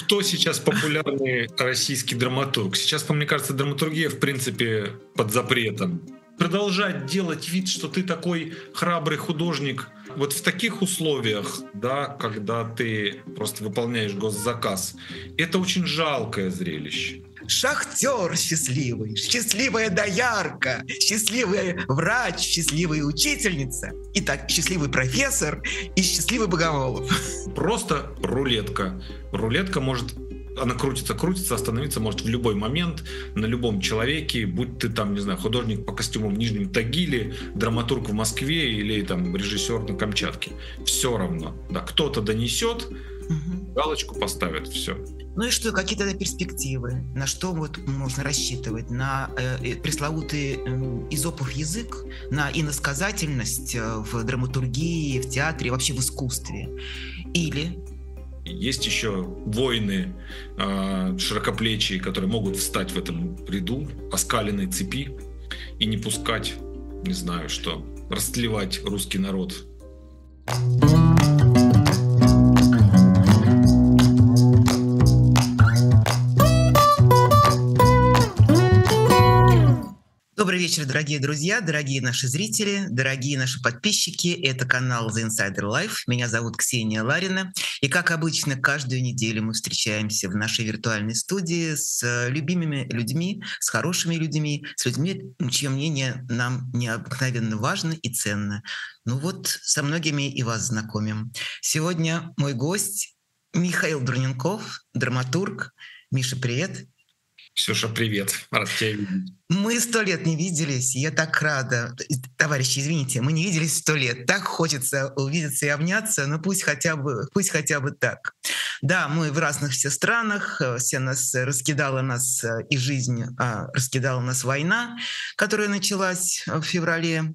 кто сейчас популярный российский драматург? Сейчас, мне кажется, драматургия, в принципе, под запретом. Продолжать делать вид, что ты такой храбрый художник, вот в таких условиях, да, когда ты просто выполняешь госзаказ, это очень жалкое зрелище. Шахтер счастливый, счастливая доярка, счастливый врач, счастливая учительница, и так счастливый профессор и счастливый Богомолов. Просто рулетка. Рулетка может... Она крутится, остановиться может в любой момент, на любом человеке, будь ты там, не знаю, художник по костюмам в Нижнем Тагиле, драматург в Москве или там режиссер на Камчатке. Все равно. Да, кто-то донесет, галочку поставит, все. Ну и что, какие тогда перспективы? На что вот можно рассчитывать? На пресловутый Эзопов язык? На иносказательность в драматургии, в театре, вообще в искусстве? Или... Есть еще воины широкоплечие, которые могут встать в этом ряду, оскаленной цепи, и не пускать, не знаю что, растлевать русский народ. Добрый вечер, дорогие друзья, дорогие наши зрители, дорогие наши подписчики. Это канал The Insider Life. Меня зовут Ксения Ларина. И, как обычно, каждую неделю мы встречаемся в нашей виртуальной студии с любимыми людьми, с хорошими людьми, с людьми, чье мнение нам необыкновенно важно и ценно. Ну вот, со многими и вас знакомим. Сегодня мой гость Михаил Дурненков, драматург. Миша, привет. Ксюша, привет. Рад тебя видеть. Мы 100 лет не виделись, я так рада. Товарищи, извините, мы не виделись 100 лет. Так хочется увидеться и обняться, но пусть хотя бы так. Да, мы в разных все странах, раскидала нас и жизнь, раскидала нас война, которая началась в феврале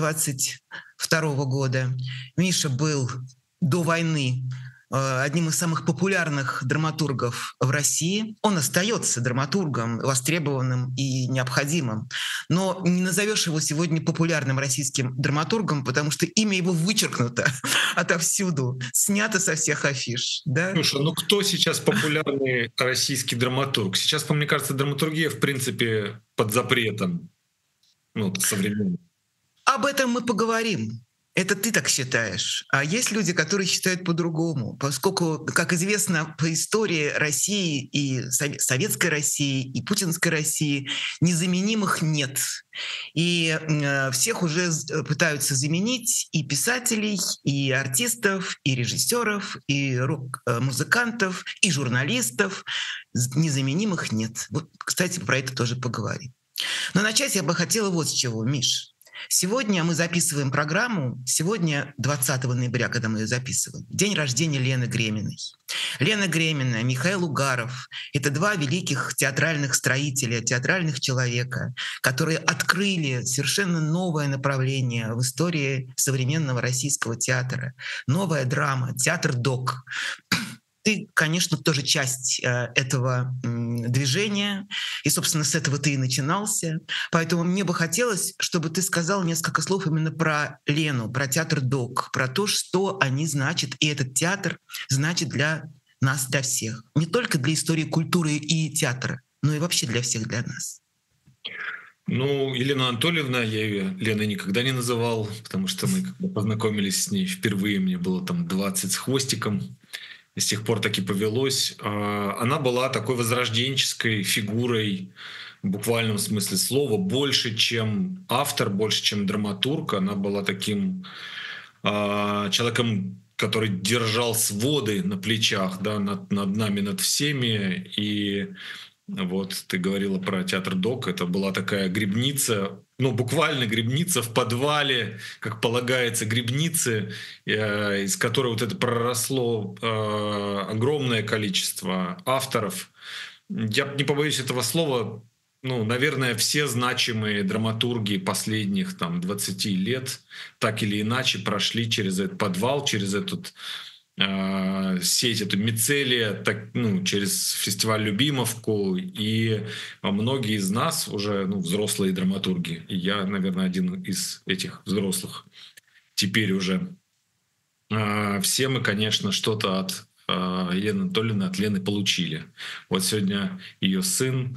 22 года. Миша был до войны одним из самых популярных драматургов в России. Он остается драматургом, востребованным и необходимым. Но не назовешь его сегодня популярным российским драматургом, потому что имя его вычеркнуто отовсюду, снято со всех афиш. Да? Слушай, ну кто сейчас популярный российский драматург? Сейчас, мне кажется, драматургия, в принципе, под запретом. Ну, современная. Об этом мы поговорим. Это ты так считаешь. А есть люди, которые считают по-другому. Поскольку, как известно, по истории России и Советской России, и Путинской России незаменимых нет. И всех уже пытаются заменить и писателей, и артистов, и режиссеров, и музыкантов, и журналистов. Незаменимых нет. Вот, кстати, про это тоже поговорим. Но начать я бы хотела вот с чего, Миш. Сегодня мы записываем программу, сегодня 20 ноября, когда мы ее записываем, день рождения Лены Греминой. Лена Гремина, Михаил Угаров — это два великих театральных строителя, театральных человека, которые открыли совершенно новое направление в истории современного российского театра. Новая драма, театр-док. Ты, конечно, тоже часть этого движения, и, собственно, с этого ты и начинался. Поэтому мне бы хотелось, чтобы ты сказал несколько слов именно про Лену, про театр-док, про то, что они значат, и этот театр значит для нас, для всех. Не только для истории культуры и театра, но и вообще для всех, для нас. Ну, Елена Анатольевна, я ее Леной никогда не называл, потому что мы познакомились с ней впервые, мне было там 20 с хвостиком. И с тех пор так и повелось. Она была такой возрожденческой фигурой в буквальном смысле слова, больше, чем автор, больше, чем драматург. Она была таким человеком, который держал своды на плечах, да, над нами, над всеми. И вот ты говорила про театр-док. Это была такая грибница, ну, буквально грибница в подвале, как полагается, грибницы, из которой вот это проросло огромное количество авторов. Я не побоюсь этого слова, ну, наверное, все значимые драматурги последних там 20 лет так или иначе прошли через этот подвал, через этот сеть, эту мицелия, так, ну, через фестиваль «Любимовку», и многие из нас уже, ну, взрослые драматурги, и я, наверное, один из этих взрослых теперь уже. Все мы, конечно, что-то от Елены Анатольевны от Лены получили. Вот сегодня ее сын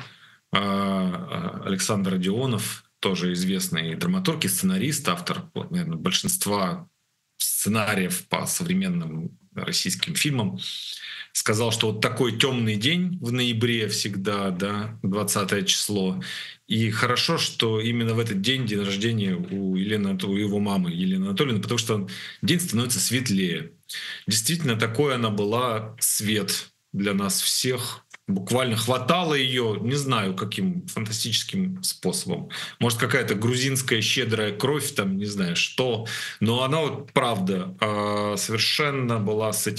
Александр Родионов, тоже известный драматург и сценарист, автор, вот, наверное, большинства сценариев по современным российским фильмам, сказал, что вот такой темный день в ноябре всегда, да, 20 число. И хорошо, что именно в этот день, день рождения у его мамы Елены Анатольевны, потому что день становится светлее. Действительно, такой она была свет для нас всех. Буквально хватало ее, не знаю, каким фантастическим способом. Может, какая-то грузинская щедрая кровь, там, не знаю что. Но она вот, правда, совершенно была с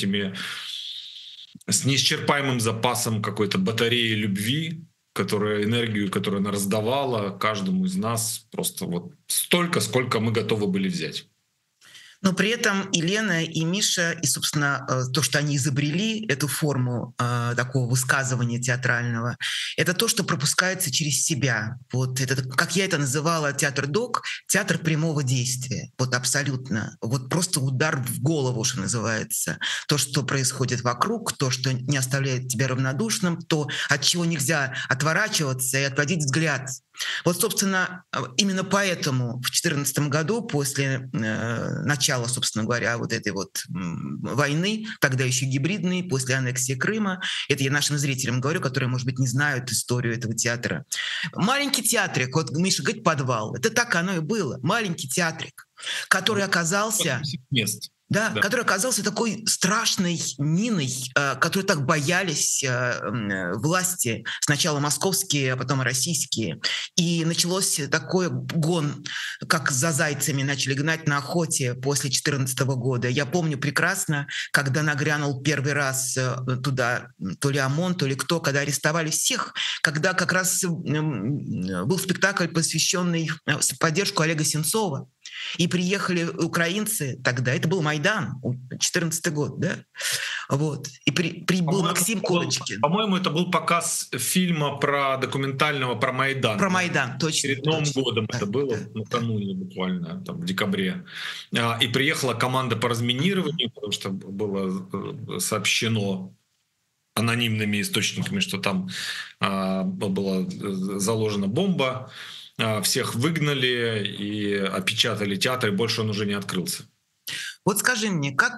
неисчерпаемым запасом какой-то батареи любви, энергию, которую она раздавала каждому из нас просто вот столько, сколько мы готовы были взять. Но при этом и Лена, и Миша, и, собственно, то, что они изобрели, эту форму такого высказывания театрального, это то, что пропускается через себя. Вот это, как я это называла, театр-док, театр прямого действия. Вот абсолютно. Вот просто удар в голову, что называется. То, что происходит вокруг, то, что не оставляет тебя равнодушным, то, от чего нельзя отворачиваться и отводить взгляд. Вот, собственно, именно поэтому в 2014 году, после начала, собственно говоря, вот этой вот войны, тогда еще гибридной, после аннексии Крыма, это я нашим зрителям говорю, которые, может быть, не знают историю этого театра. Маленький театрик, вот Миша говорит, подвал, это так оно и было, маленький театрик, который оказался... Да, да, который оказался такой страшной миной, которой так боялись власти, сначала московские, а потом российские. И началось такой гон, как за зайцами начали гнать на охоте после 2014 года. Я помню прекрасно, когда нагрянул первый раз туда то ли ОМОН, то ли кто, когда арестовали всех, когда как раз был спектакль, посвященный в поддержку Олега Сенцова. И приехали украинцы тогда, это был Майдан, 2014 год, да? Вот. И прибыл Максим Курочкин. По-моему, это был показ фильма документального про Майдан. Про Майдан, точно. Перед Новым годом да, это было, накануне буквально, там, в декабре. И приехала команда по разминированию, потому что было сообщено анонимными источниками, что там была заложена бомба. Всех выгнали и опечатали театр, и больше он уже не открылся. Вот скажи мне, как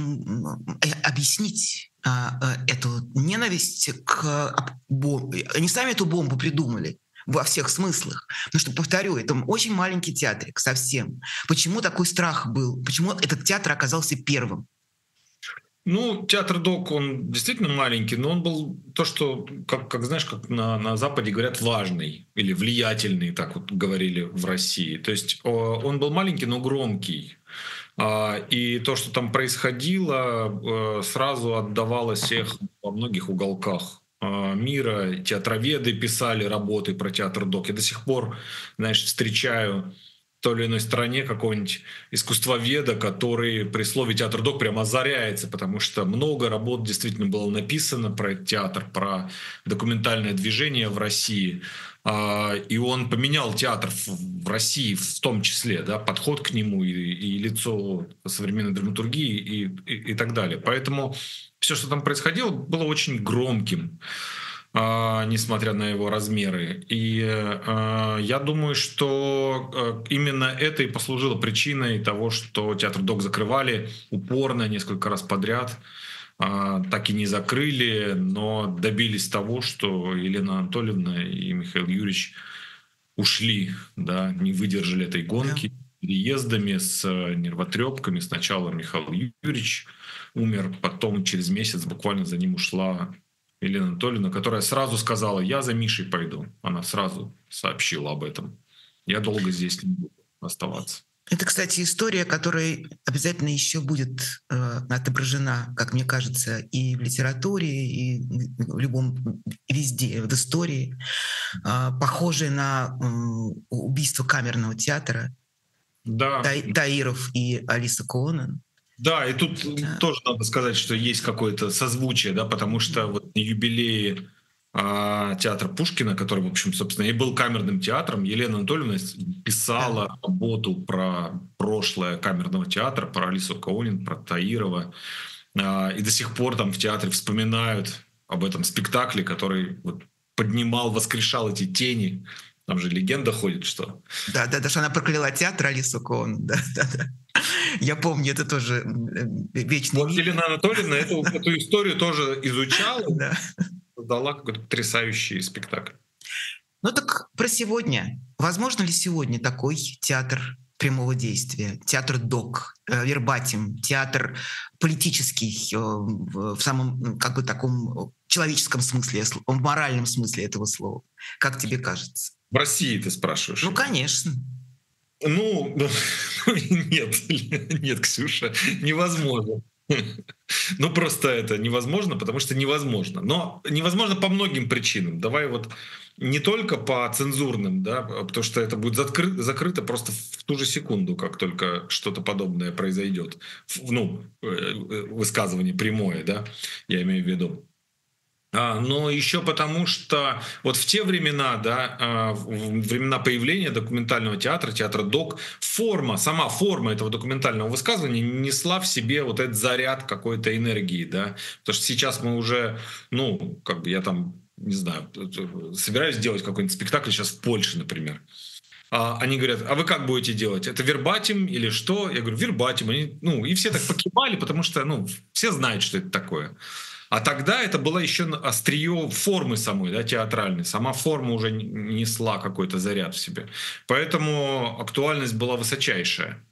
объяснить эту ненависть к бомбе? Они сами эту бомбу придумали во всех смыслах. Потому что, повторю, это очень маленький театрик совсем. Почему такой страх был? Почему этот театр оказался первым? Ну, театр-док, он действительно маленький, но он был то, что, как знаешь, как на Западе говорят, важный или влиятельный, так вот говорили в России. То есть он был маленький, но громкий. И то, что там происходило, сразу отдавалось эхо во многих уголках мира. Театроведы писали работы про театр-док. Я до сих пор, знаешь, встречаю в той или иной стране какого-нибудь искусствоведа, который при слове театр-док прям озаряется, потому что много работ действительно было написано про театр, про документальное движение в России. И он поменял театр в России в том числе, да, подход к нему и лицо современной драматургии и так далее. Поэтому все, что там происходило, было очень громким, несмотря на его размеры. И я думаю, что именно это и послужило причиной того, что театр-док закрывали упорно несколько раз подряд. Так и не закрыли, но добились того, что Елена Анатольевна и Михаил Юрьевич ушли, да, не выдержали этой гонки, переездами, с нервотрепками. Сначала Михаил Юрьевич умер, потом через месяц буквально за ним ушла Елена Анатольевна, которая сразу сказала: я за Мишей пойду. Она сразу сообщила об этом. Я долго здесь не буду оставаться. Это, кстати, история, которая обязательно еще будет отображена, как мне кажется, и в литературе, и в любом, везде, в истории, похожая на убийство камерного театра. Да. Таиров и Алиса Коонен. Да, и тут тоже надо сказать, что есть какое-то созвучие, да, потому что вот на юбилее театра Пушкина, который, в общем, собственно, и был камерным театром, Елена Анатольевна писала работу про прошлое камерного театра, про Алису Коонен, про Таирова. И до сих пор там в театре вспоминают об этом спектакле, который вот поднимал, воскрешал эти тени. Там же легенда ходит, что... Да, да, даже она прокляла театр Алису Коон. Да, да, да. Я помню, это тоже вечный Вот миф. Елена Анатольевна эту историю тоже изучала, Да. создала какой-то потрясающий спектакль. Ну так про сегодня. Возможно ли сегодня такой театр прямого действия, театр док, вербатим, театр политический в самом как бы таком человеческом смысле, в моральном смысле этого слова? Как тебе кажется? В России ты спрашиваешь? Ну, конечно. Ну, нет, нет, Ксюша, невозможно. Ну, просто это невозможно, потому что невозможно. Но невозможно по многим причинам. Давай вот не только по цензурным, да, потому что это будет закрыто просто в ту же секунду, как только что-то подобное произойдет. Ну, высказывание прямое, да, я имею в виду. Но еще потому, что вот в те времена, да, в времена появления документального театра, театра док, сама форма этого документального высказывания несла в себе вот этот заряд какой-то энергии, да, потому что сейчас мы уже, ну, как бы я там, не знаю, собираюсь делать какой-нибудь спектакль сейчас в Польше, например. Они говорят, а вы как будете делать? Это вербатим или что? Я говорю, вербатим. Они, ну, и все так покивали, потому что, ну, все знают, что это такое. А тогда это было еще острие формы самой, да, театральной. Сама форма уже несла какой-то заряд в себе. Поэтому актуальность была высочайшая.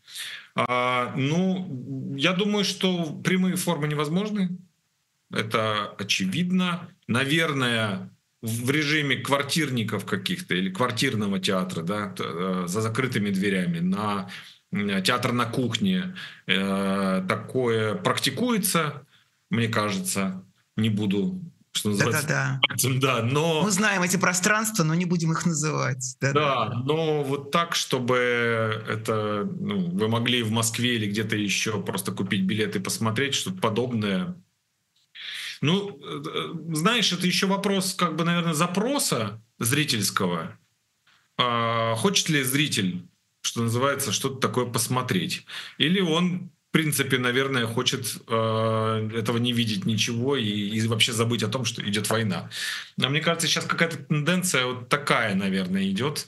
Ну, я думаю, что прямые формы невозможны. Это очевидно. Наверное, в режиме квартирников каких-то или квартирного театра, да, за закрытыми дверями, на театр на кухне такое практикуется, мне кажется. Не буду, что называется, Да-да-да. да, Мы но знаем эти пространства, но не будем их называть. Да-да. да, но вот так, чтобы это, ну, вы могли в Москве или где-то еще просто купить билет и посмотреть что-то подобное. Ну, знаешь, это еще вопрос, как бы, наверное, запроса зрительского. Хочет ли зритель, что называется, что-то такое посмотреть? Или он, в принципе, наверное, хочет этого не видеть ничего и вообще забыть о том, что идет война. Но мне кажется, сейчас какая-то тенденция вот такая, наверное, идет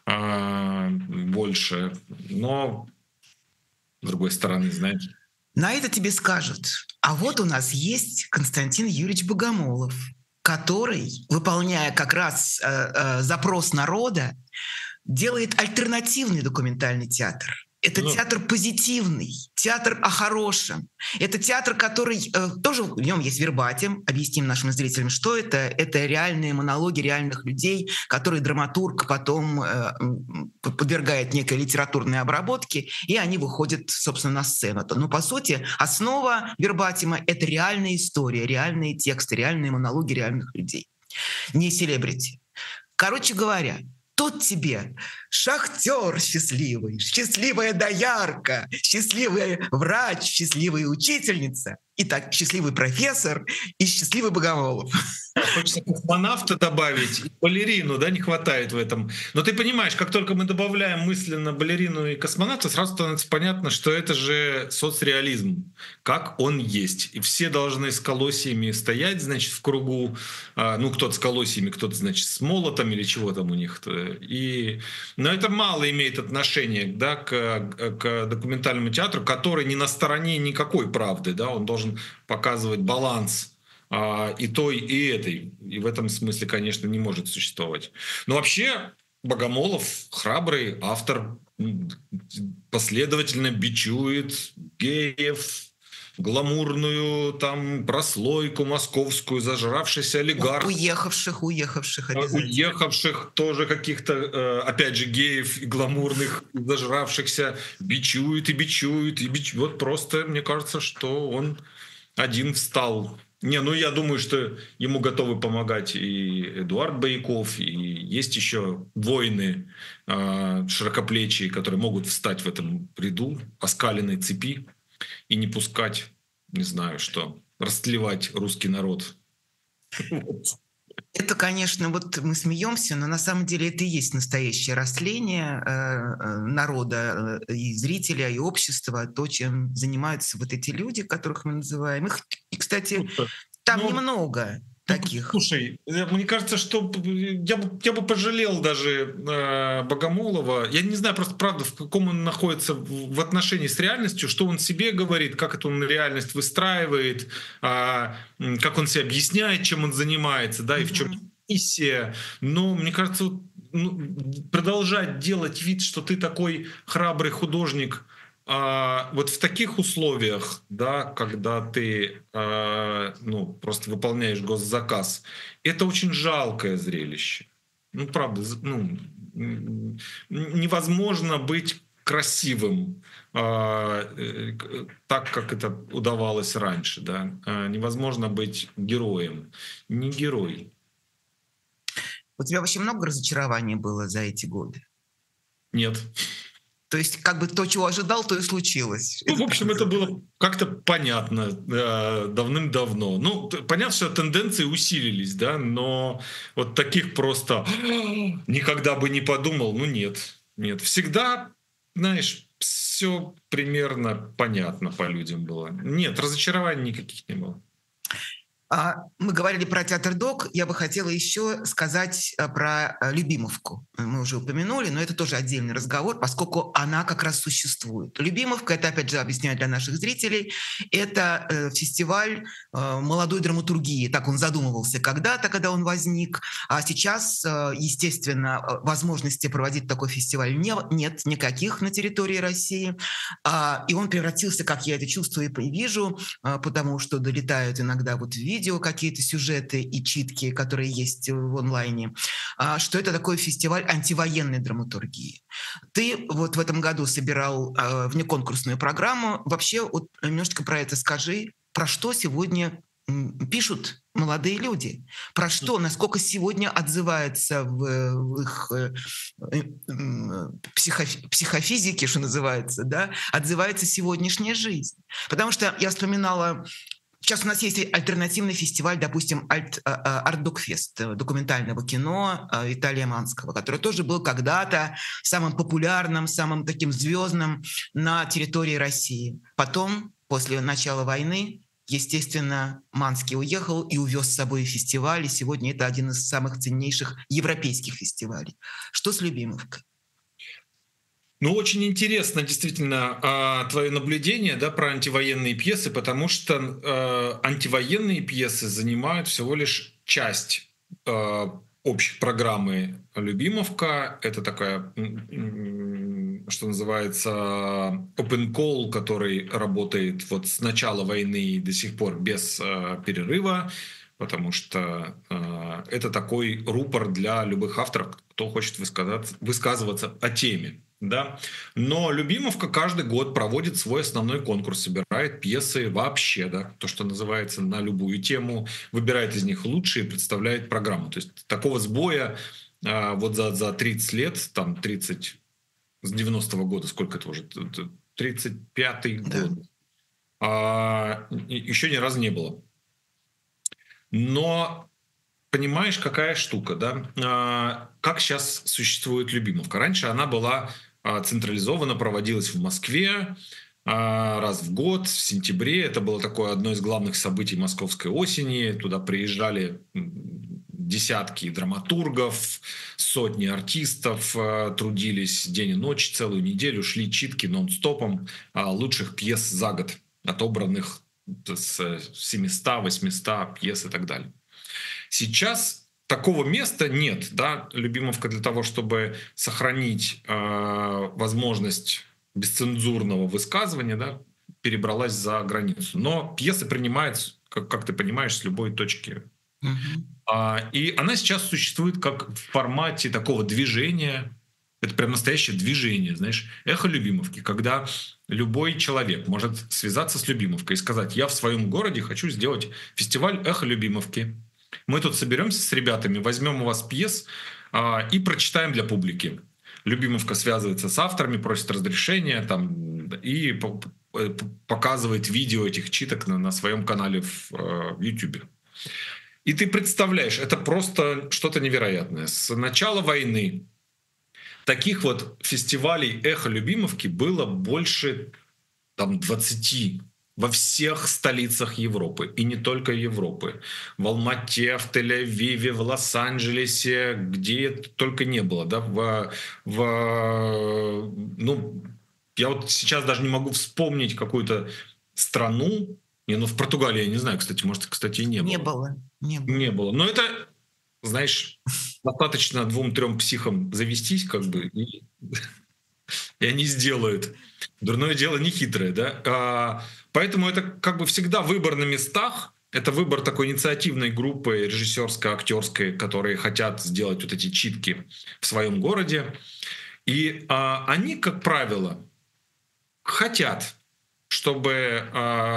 больше. Но, с другой стороны, знаешь... На это тебе скажут, а вот у нас есть Константин Юрьевич Богомолов, который, выполняя как раз запрос народа, делает альтернативный документальный театр. Это Ну, театр позитивный, театр о хорошем. Это театр, который тоже в нем есть вербатим. Объясним нашим зрителям, что это. Это реальные монологи реальных людей, которые драматург потом подвергает некой литературной обработке, и они выходят, собственно, на сцену. Но, по сути, основа вербатима — это реальная история, реальные тексты, реальные монологи реальных людей. Не селебрити. Короче говоря, тут тебе шахтер счастливый, счастливая доярка, счастливый врач, счастливая учительница, и так счастливый профессор и счастливый Богомолов. Хочется космонавта добавить, и балерину, да, не хватает в этом. Но ты понимаешь, как только мы добавляем мысленно балерину и космонавта, сразу становится понятно, что это же соцреализм, как он есть. И все должны с колосьями стоять, значит, в кругу. Ну, кто-то с колосьями, кто-то, значит, с молотом или чего там у них. Но это мало имеет отношения, да, к документальному театру, который не на стороне никакой правды, да, он должен показывать баланс и той, и этой. И в этом смысле, конечно, не может существовать. Но вообще Богомолов храбрый автор, последовательно бичует геев, гламурную там прослойку московскую, зажравшийся олигарх. Уехавших обязательно. Уехавших тоже каких-то, опять же, геев и гламурных, зажравшихся, бичует и бичует, и бичует. Вот просто, мне кажется, что он один встал. Не, ну я думаю, что ему готовы помогать и Эдуард Бояков, и есть еще воины широкоплечие, которые могут встать в этом ряду, оскаленной цепи и не пускать, не знаю что, растлевать русский народ. Это, конечно, вот мы смеемся, но на самом деле это и есть настоящее растление народа, и зрителя, и общества, то, чем занимаются вот эти люди, которых мы называем. Их, и, кстати, Слушай, там ну, немного ну, таких. слушай, мне кажется, что я бы пожалел даже Богомолова. Я не знаю просто, правда, в каком он находится в отношении с реальностью, что он себе говорит, как это он реальность выстраивает, как он себе объясняет, чем он занимается, да, и в чем Мгм. миссия. Но мне кажется, вот, ну, продолжать делать вид, что ты такой храбрый художник, вот в таких условиях, да, когда ты ну, просто выполняешь госзаказ, это очень жалкое зрелище. Ну, правда, ну, невозможно быть красивым так, как это удавалось раньше, да. Невозможно быть героем. Не герой. У тебя вообще много разочарований было за эти годы? Нет. То есть как бы то, чего ожидал, то и случилось. Ну, Это в так общем, это называется. было как-то понятно давным-давно. Ну, понятно, что тенденции усилились, да, но вот таких просто никогда бы не подумал, ну нет, нет. Всегда, знаешь, все примерно понятно по людям было. Нет, разочарований никаких не было. Мы говорили про театр ДОК. Я бы хотела еще сказать про Любимовку. Мы уже упомянули, но это тоже отдельный разговор, поскольку она как раз существует. Любимовка, это, опять же, объясняю для наших зрителей, это фестиваль молодой драматургии. Так он задумывался когда-то, когда он возник. А сейчас, естественно, возможности проводить такой фестиваль нет никаких на территории России. И он превратился, как я это чувствую и вижу, потому что долетают иногда вот видео, какие-то сюжеты и читки, которые есть в онлайне, что это такой фестиваль антивоенной драматургии. Ты вот в этом году собирал внеконкурсную программу. Вообще вот немножечко про это скажи. Про что сегодня пишут молодые люди? Про что, насколько сегодня отзывается в их психофизике, что называется, да, отзывается сегодняшняя жизнь? Потому что я вспоминала. Сейчас у нас есть альтернативный фестиваль, допустим, Артдокфест документального кино Виталия Манского, который тоже был когда-то самым популярным, самым таким звездным на территории России. Потом, после начала войны, естественно, Манский уехал и увез с собой фестиваль, и сегодня это один из самых ценнейших европейских фестивалей. Что с Любимовкой? Ну, очень интересно действительно твое наблюдение, да, про антивоенные пьесы, потому что антивоенные пьесы занимают всего лишь часть общей программы «Любимовка». Это такая, что называется, open call, который работает вот с начала войны и до сих пор без перерыва, потому что это такой рупор для любых авторов, кто хочет высказываться о теме. Да? Но Любимовка каждый год проводит свой основной конкурс, собирает пьесы вообще, да, то, что называется, на любую тему, выбирает из них лучшие и представляет программу. То есть такого сбоя вот за 30 лет, там 30, с 90-го года, сколько это уже, 35-й Да. год, еще ни разу не было. Но понимаешь, какая штука, да? Как сейчас существует Любимовка? Раньше она была централизованно, проводилась в Москве раз в год, в сентябре. Это было такое одно из главных событий московской осени. Туда приезжали десятки драматургов, сотни артистов, трудились день и ночь, целую неделю, шли читки нон-стопом лучших пьес за год, отобранных с 700-800 пьес и так далее. Сейчас такого места нет, да, Любимовка для того, чтобы сохранить возможность бесцензурного высказывания, да, перебралась за границу. Но пьесы принимают, как ты понимаешь, с любой точки. Мгм. И она сейчас существует как в формате такого движения. Это прям настоящее движение, знаешь, эхо Любимовки, когда любой человек может связаться с Любимовкой и сказать: я в своем городе хочу сделать фестиваль эхо Любимовки. Мы тут соберемся с ребятами, возьмем у вас пьес и прочитаем для публики. Любимовка связывается с авторами, просит разрешения там, и показывает видео этих читок на своем канале в YouTube. И ты представляешь, это просто что-то невероятное. С начала войны таких вот фестивалей «Эхо Любимовки» было больше там 20 во всех столицах Европы, и не только Европы. В Алмате, в Тель-Авиве, в Лос-Анджелесе, где это только не было. Да? Ну, я вот сейчас даже не могу вспомнить какую-то страну. Не, ну в Португалии, я не знаю, кстати, может, кстати, и не Не было. было, не было. Не было. Но это, знаешь, достаточно 2-3 психам завестись, как бы, и они сделают. Дурное дело не хитрое, да? Поэтому это как бы всегда выбор на местах. Это выбор такой инициативной группы режиссерской, актерской, которые хотят сделать вот эти читки в своем городе. И они, как правило, хотят, чтобы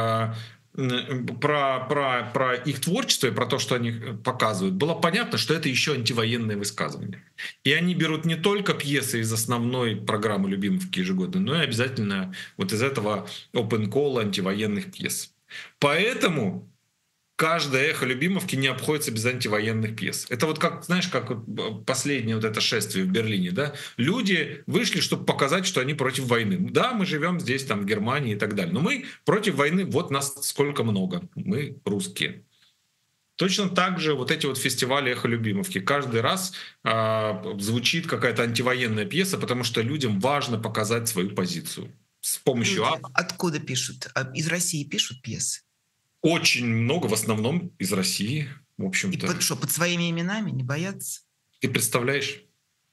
про их творчество и про то, что они показывают, было понятно, что это еще антивоенные высказывания. И они берут не только пьесы из основной программы «Любимовки» ежегодно, но и обязательно вот из этого open call антивоенных пьес. Поэтому каждое «Эхо Любимовки» не обходится без антивоенных пьес. Это вот как, знаешь, как вот последнее вот это шествие в Берлине, да? Люди вышли, чтобы показать, что они против войны. Да, мы живем здесь, там, в Германии и так далее, но мы против войны, вот нас сколько много, мы русские. Точно так же вот эти вот фестивали «Эхо Любимовки». Каждый раз звучит какая-то антивоенная пьеса, потому что людям важно показать свою позицию. С помощью Люди откуда пишут? Из России пишут пьесы? Очень много, в основном из России, в И общем-то. что, под своими именами не боятся? Ты представляешь?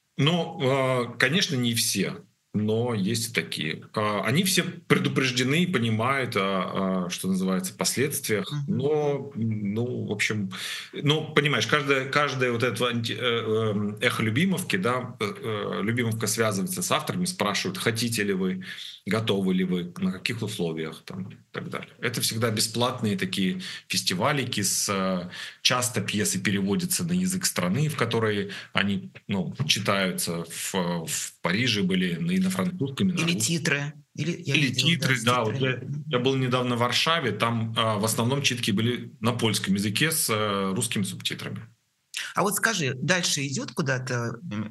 Ну, конечно, не все, но есть и такие. Они все предупреждены и понимают, что называется, последствиях. Но, ну, в общем, ну, понимаешь, каждое вот это эхо Любимовки, да, Любимовка связывается с авторами, спрашивают, хотите ли вы, готовы ли вы, на каких условиях, там, и так далее. Это всегда бесплатные такие фестивалики, часто пьесы переводятся на язык страны, в которой они, ну, читаются. В Париже были и на французском, и на Или русском. титры. Или титры, да. Вот я был недавно в Варшаве, там в основном читки были на польском языке с русскими субтитрами. А вот скажи, дальше идет куда-то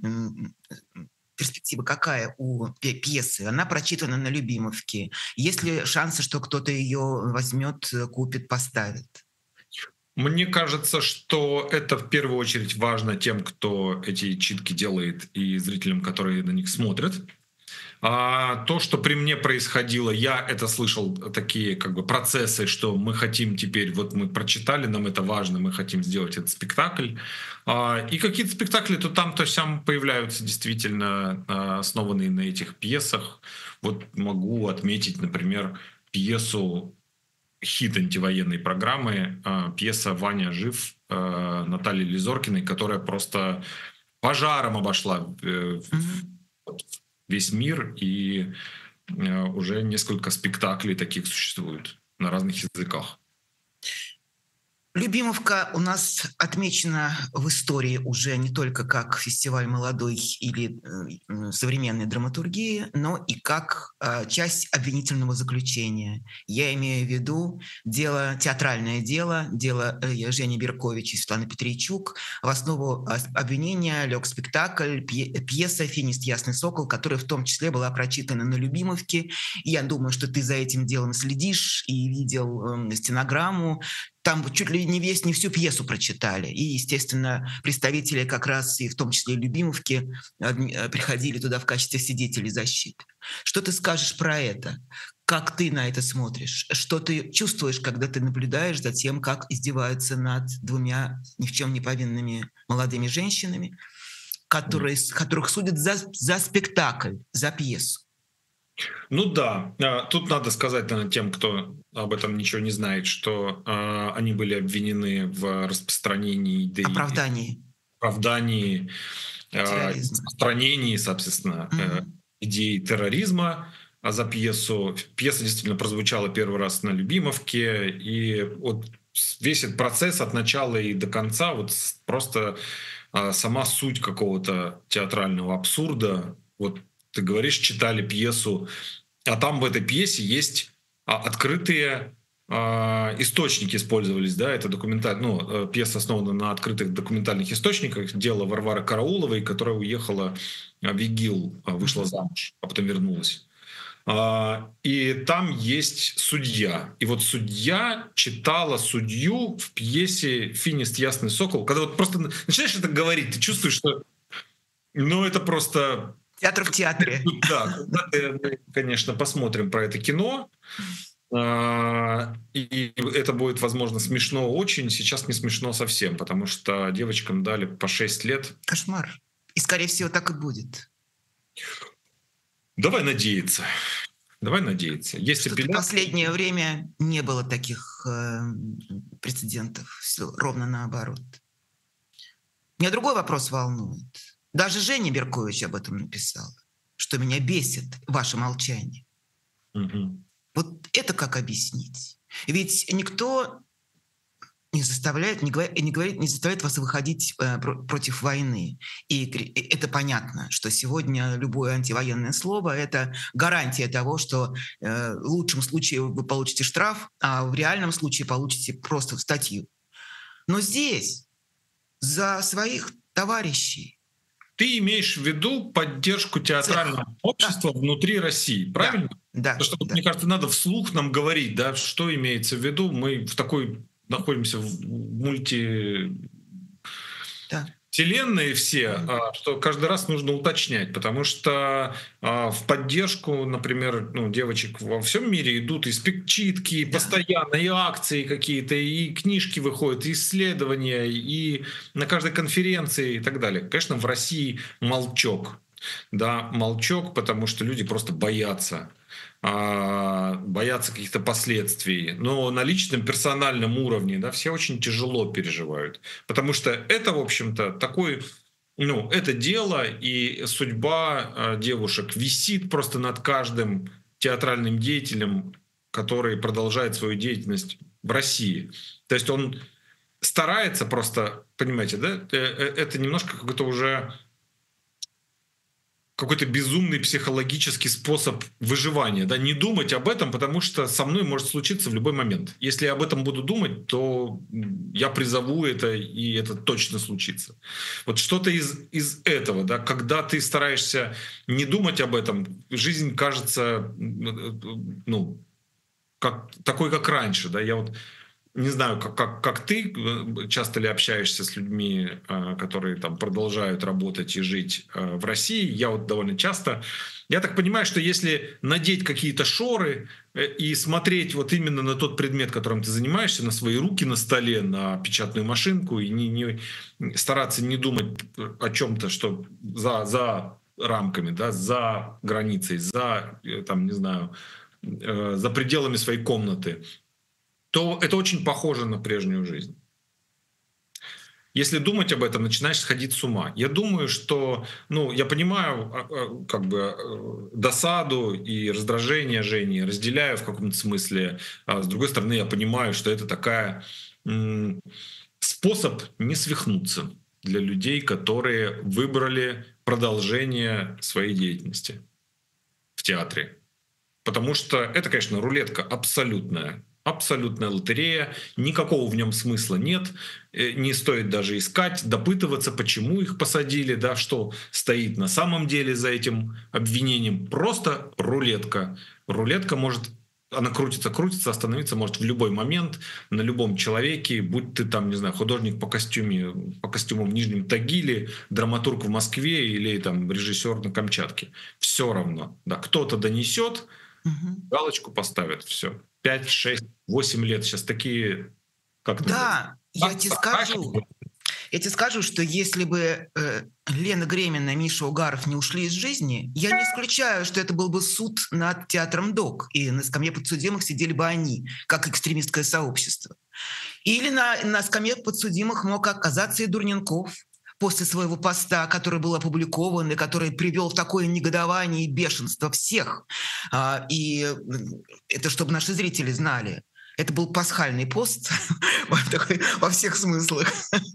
перспектива какая у пьесы? Она прочитана на Любимовке. Есть ли шансы, что кто-то ее возьмет, купит, поставит? Мне кажется, что это в первую очередь важно тем, кто эти читки делает, и зрителям, которые на них смотрят. А то, что при мне происходило, я это слышал, такие как бы процессы, что мы хотим теперь, вот мы прочитали, нам это важно, мы хотим сделать этот спектакль. И какие-то спектакли то там, то сям появляются действительно, основанные на этих пьесах. Вот могу отметить, например, пьесу, хит антивоенной программы, пьеса «Ваня жив» Натальи Лизоркиной, которая просто пожаром обошла весь мир, и уже несколько спектаклей таких существует на разных языках. Любимовка у нас отмечена в истории уже не только как фестиваль молодой или современной драматургии, но и как часть обвинительного заключения. Я имею в виду театральное дело Жени Беркович и Светланы Петричук. В основу обвинения лег спектакль, пьеса «Финист Ясный Сокол», которая в том числе была прочитана на Любимовке. И я думаю, что ты за этим делом следишь и видел стенограмму. Там чуть ли не всю пьесу прочитали. И, естественно, представители как раз и в том числе и Любимовки приходили туда в качестве свидетелей защиты. Что ты скажешь про это? Как ты на это смотришь? Что ты чувствуешь, когда ты наблюдаешь за тем, как издеваются над двумя ни в чем не повинными молодыми женщинами, которых судят за спектакль, за пьесу? Ну да, тут надо сказать, наверное, тем, кто об этом ничего не знает, что они были обвинены в распространении оправдании, распространении, собственно, идей терроризма за пьесу. Пьеса действительно прозвучала первый раз на Любимовке, и вот весь этот процесс от начала и до конца, вот просто сама суть какого-то театрального абсурда. Вот ты говоришь, читали пьесу, а там в этой пьесе есть открытые источники использовались, да, это пьеса основана на открытых документальных источниках, дело Варвары Карауловой, которая уехала в ИГИЛ, вышла замуж, а потом вернулась. И там есть судья. И вот судья читала судью в пьесе «Финист. Ясный сокол». Когда вот просто начинаешь это говорить, ты чувствуешь, что это просто... Театр в театре. Да, мы, конечно, посмотрим про это кино. И это будет, возможно, смешно очень. Сейчас не смешно совсем, потому что девочкам дали по 6 лет. Кошмар. И, скорее всего, так и будет. Давай надеяться. Если в последнее время не было таких прецедентов. Все ровно наоборот. Меня другой вопрос волнует. Даже Женя Беркович об этом написала, что меня бесит ваше молчание. Угу. Вот это как объяснить? Ведь никто не заставляет вас выходить против войны. И это понятно, что сегодня любое антивоенное слово – это гарантия того, что в лучшем случае вы получите штраф, а в реальном случае получите просто статью. Но здесь за своих товарищей. Ты имеешь в виду поддержку театрального общества внутри России, правильно? Да. Потому что, мне кажется, надо вслух нам говорить, да, что имеется в виду. Мы в такой находимся в мультивселенной все, что каждый раз нужно уточнять, потому что в поддержку, например, девочек во всем мире идут и читки, постоянно, и акции какие-то, и книжки выходят, и исследования, и на каждой конференции и так далее. Конечно, в России молчок. Да, молчок, потому что люди просто боятся каких-то последствий. Но на личном, персональном уровне, да, все очень тяжело переживают. Потому что это, в общем-то, это дело, и судьба девушек висит просто над каждым театральным деятелем, который продолжает свою деятельность в России. То есть он старается просто, понимаете, да, это немножко какой-то уже... какой-то безумный психологический способ выживания, да, не думать об этом, потому что со мной может случиться в любой момент. Если я об этом буду думать, то я призову это, и это точно случится. Вот что-то из этого, да, когда ты стараешься не думать об этом, жизнь кажется, такой, как раньше, да, я вот не знаю, как ты, часто ли общаешься с людьми, которые там продолжают работать и жить в России. Я вот довольно часто. Я так понимаю, что если надеть какие-то шоры и смотреть вот именно на тот предмет, которым ты занимаешься, на свои руки на столе, на печатную машинку, и не стараться не думать о чем-то, что за рамками, да, за границей, за пределами своей комнаты, то это очень похоже на прежнюю жизнь. Если думать об этом, начинаешь сходить с ума. Я думаю, что, я понимаю досаду и раздражение Жени, разделяю в каком-то смысле. А с другой стороны, я понимаю, что это такая способ не свихнуться для людей, которые выбрали продолжение своей деятельности в театре. Потому что это, конечно, рулетка абсолютная лотерея, никакого в нем смысла нет, не стоит даже искать, допытываться, почему их посадили, да, что стоит на самом деле за этим обвинением. Просто рулетка. Рулетка она крутится, остановиться может в любой момент, на любом человеке, будь ты там, не знаю, художник по костюмам в Нижнем Тагиле, драматург в Москве или там режиссер на Камчатке. Все равно. Да, кто-то донесет, галочку поставят, все. 5, 6, 8 лет сейчас такие... Да, я тебе скажу, что если бы Лена Гремина и Миша Угаров не ушли из жизни, я не исключаю, что это был бы суд над театром ДОК, и на скамье подсудимых сидели бы они, как экстремистское сообщество. Или на скамье подсудимых мог оказаться и Дурненков после своего поста, который был опубликован и который привел в такое негодование и бешенство всех. И это чтобы наши зрители знали. Это был пасхальный пост во всех смыслах.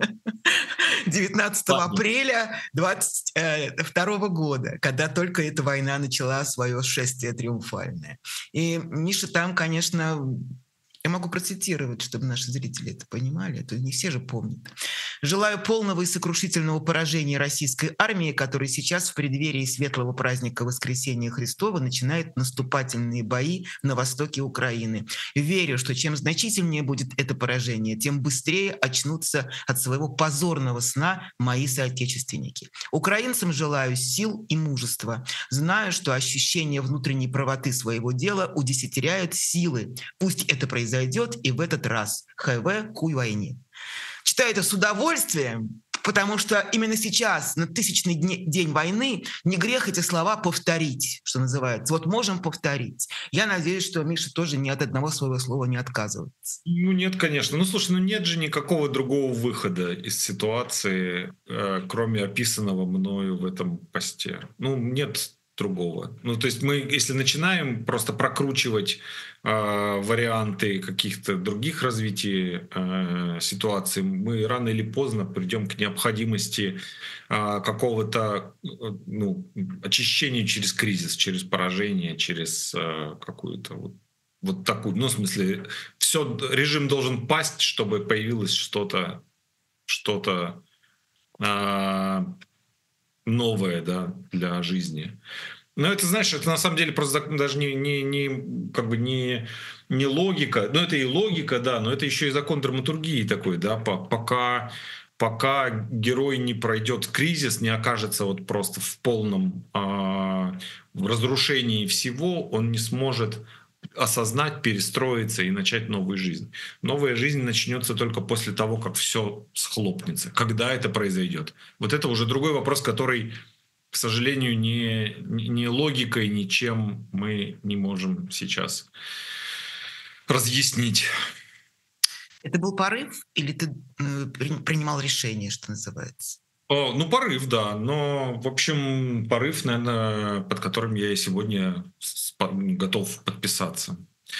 19 апреля 22 года, когда только эта война начала свое шествие триумфальное. И Миша там, конечно, Я могу процитировать, чтобы наши зрители это понимали, а то не все же помнят. «Желаю полного и сокрушительного поражения российской армии, которая сейчас в преддверии светлого праздника Воскресения Христова начинает наступательные бои на востоке Украины. Верю, что чем значительнее будет это поражение, тем быстрее очнутся от своего позорного сна мои соотечественники. Украинцам желаю сил и мужества. Знаю, что ощущение внутренней правоты своего дела удесятеряет силы. Пусть это произойдет и в этот раз. ХВ к войне». Читаю это с удовольствием, потому что именно сейчас, на 1000-й день войны, не грех эти слова повторить, что называется. Вот можем повторить. Я надеюсь, что Миша тоже ни от одного своего слова не отказывается. Ну нет, конечно. Ну слушай, ну нет же никакого другого выхода из ситуации, кроме описанного мною в этом посте. Ну нет другого. Ну то есть мы, если начинаем просто прокручивать варианты каких-то других развитий ситуации, мы рано или поздно придем к необходимости какого-то очищения через кризис, через поражение, через какую-то вот такую, ну, в смысле, все, режим должен пасть, чтобы появилось что-то новое, да, для жизни. Но это, знаешь, это на самом деле просто даже не логика, ну это и логика, да, но это еще и закон драматургии такой, да, пока герой не пройдет кризис, не окажется вот просто в полном разрушении всего, он не сможет осознать, перестроиться и начать новую жизнь. Новая жизнь начнется только после того, как все схлопнется. Когда это произойдет? Вот это уже другой вопрос, который, к сожалению, не логикой, ничем мы не можем сейчас разъяснить. Это был порыв или ты принимал решение, что называется? Ну, порыв, да. Но, в общем, порыв, наверное, под которым я и сегодня готов подписаться.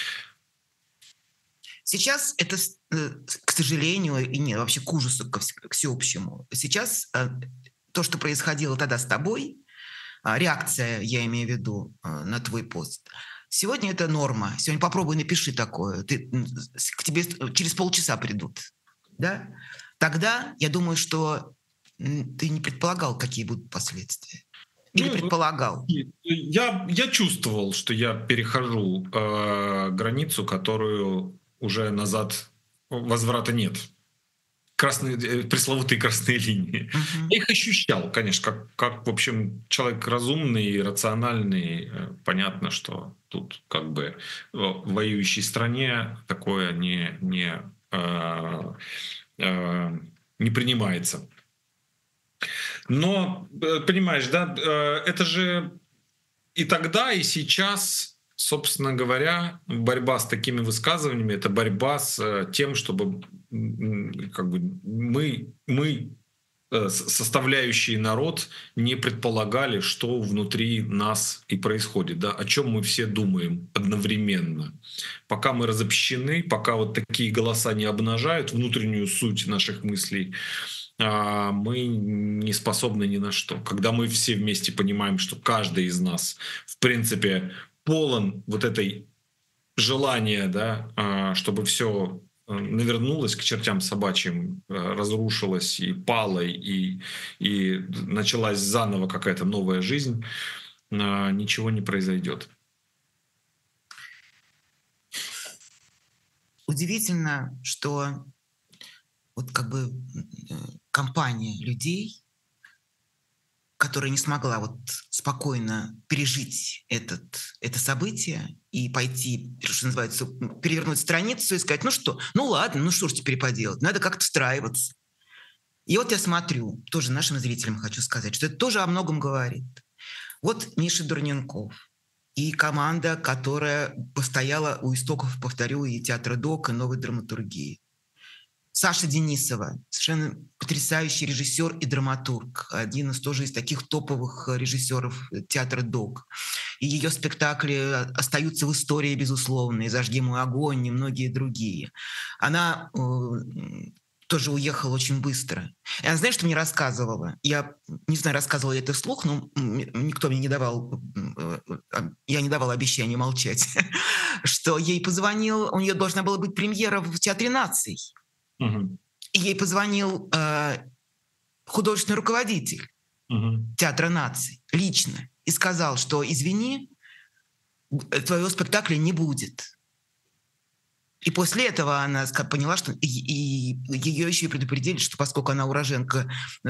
Сейчас это, к сожалению, и нет, вообще к ужасу, к всеобщему. Сейчас то, что происходило тогда с тобой, реакция, я имею в виду, на твой пост, сегодня это норма. Сегодня попробуй напиши такое. К тебе через полчаса придут. Да? Тогда я думаю, что ты не предполагал, какие будут последствия. Или предполагал? Я чувствовал, что я перехожу границу, которую уже назад возврата нет. Пресловутые красные линии. Я их ощущал, конечно, как в общем, человек разумный и рациональный. Понятно, что тут как бы в воюющей стране такое не принимается. Но, понимаешь, да, это же и тогда, и сейчас, собственно говоря, борьба с такими высказываниями — это борьба с тем, чтобы как бы мы, составляющие народ, не предполагали, что внутри нас и происходит, да, о чем мы все думаем одновременно. Пока мы разобщены, пока вот такие голоса не обнажают внутреннюю суть наших мыслей, мы не способны ни на что. Когда мы все вместе понимаем, что каждый из нас, в принципе, полон вот этой желания, да, чтобы все навернулось к чертям собачьим, разрушилось и пало, и началась заново какая-то новая жизнь, ничего не произойдет. Удивительно, что вот как бы компания людей, которая не смогла вот спокойно пережить это событие и пойти, что называется, перевернуть страницу и сказать, ну что, ну ладно, ну что ж теперь поделать, надо как-то встраиваться. И вот я смотрю, тоже нашим зрителям хочу сказать, что это тоже о многом говорит. Вот Миша Дурненков и команда, которая постояла у истоков, повторю, и театра ДОК, и новой драматургии. Саша Денисова, совершенно потрясающий режиссер и драматург, один из тоже из таких топовых режиссеров театра ДОК. И ее спектакли остаются в истории, безусловно, и «Зажги мой огонь», и многие другие. Она тоже уехал очень быстро. И она, знаешь, что мне рассказывала? Я не знаю, рассказывала я это вслух, но никто мне не давал, я не давала обещания молчать, что ей позвонил, у нее должна была быть премьера в Театре наций, Мгм. и ей позвонил художественный руководитель Мгм. Театра наций лично и сказал, что извини, твоего спектакля не будет. И после этого она поняла, что и ее еще и предупредили, что поскольку она уроженка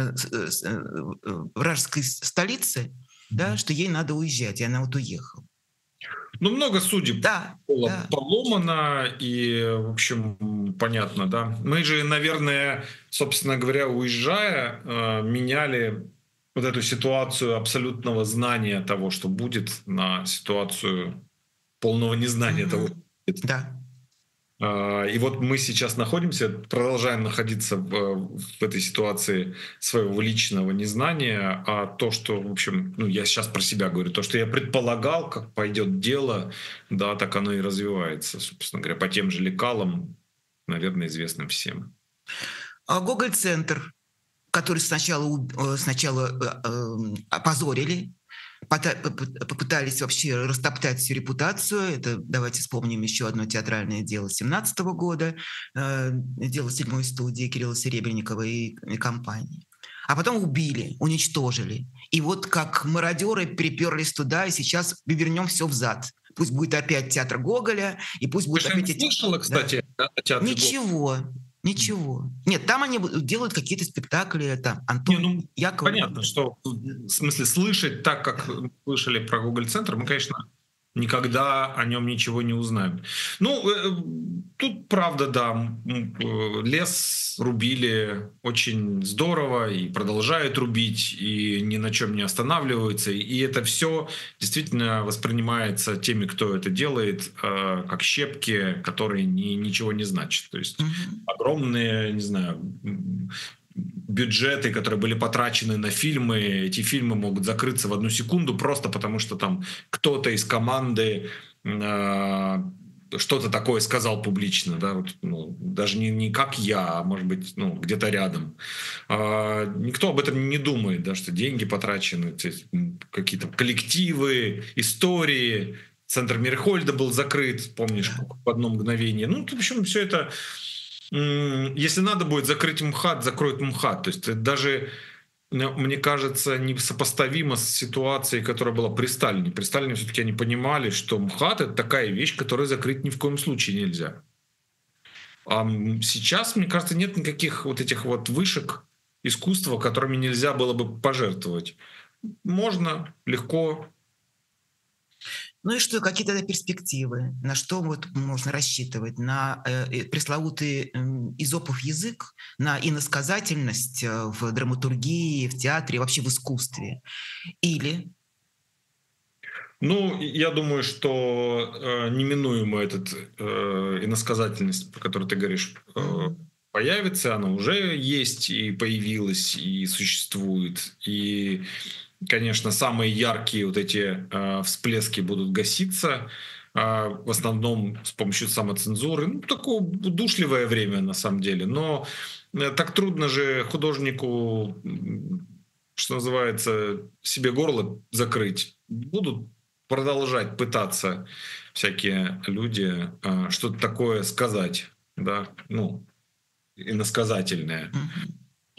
вражеской столицы, да, что ей надо уезжать, и она вот уехала. Ну, много судеб Да, было да. поломано, и, в общем, понятно, да. Мы же, наверное, собственно говоря, уезжая, меняли вот эту ситуацию абсолютного знания того, что будет, на ситуацию полного незнания того, что Мгм. будет. Да. И вот мы сейчас находимся, продолжаем находиться в этой ситуации своего личного незнания, а то, что, в общем, ну, я сейчас про себя говорю, то, что я предполагал, как пойдет дело, да, так оно и развивается, собственно говоря, по тем же лекалам, наверное, известным всем. А Гоголь-центр, который сначала опозорили, попытались вообще растоптать всю репутацию. Это, давайте вспомним еще одно театральное дело 17 года, дело седьмой студии Кирилла Серебренникова и компании. А потом убили, уничтожили. И вот как мародеры приперлись туда, и сейчас вернем все взад. Пусть будет опять театр Гоголя, и пусть Ты будет опять что-нибудь эти... слышала, Да. кстати, о театре Гоголя? Ничего, ничего. Нет, там они делают какие-то спектакли, там Не, Антон ну, Яковлев. понятно, что в смысле слышать так, как Да. слышали про Гоголь-центр, мы, конечно, никогда о нем ничего не узнаем. Ну, тут правда, да, лес рубили очень здорово и продолжают рубить, и ни на чем не останавливаются. И это все действительно воспринимается теми, кто это делает, как щепки, которые ничего не значат. То есть Мгм. огромные, не знаю, бюджеты, которые были потрачены на фильмы, эти фильмы могут закрыться в одну секунду просто потому, что там кто-то из команды что-то такое сказал публично, да, вот, ну, даже не как я, а может быть, ну, где-то рядом. Никто об этом не думает, да, что деньги потрачены, какие-то коллективы, истории. Центр Мирхольда был закрыт, помнишь, Да. в одно мгновение. Ну, в общем, все это, если надо будет закрыть МХАТ, закроют МХАТ. То есть это даже, мне кажется, несопоставимо с ситуацией, которая была при Сталине. При Сталине все-таки они понимали, что МХАТ — это такая вещь, которую закрыть ни в коем случае нельзя. А сейчас, мне кажется, нет никаких вот этих вот вышек искусства, которыми нельзя было бы пожертвовать. Можно легко. Ну и что, какие тогда перспективы? На что вот можно рассчитывать? На пресловутый изопов язык, на иносказательность в драматургии, в театре, вообще в искусстве? Или... Ну, я думаю, что неминуемо этот иносказательность, про которую ты говоришь, Мгм. появится, она уже есть и появилась, и существует. И, конечно, самые яркие вот эти всплески будут гаситься, в основном с помощью самоцензуры. Ну, такое удушливое время, на самом деле. Но так трудно же художнику, что называется, себе горло закрыть. Будут продолжать пытаться всякие люди что-то такое сказать, да, ну, иносказательное. Мгм.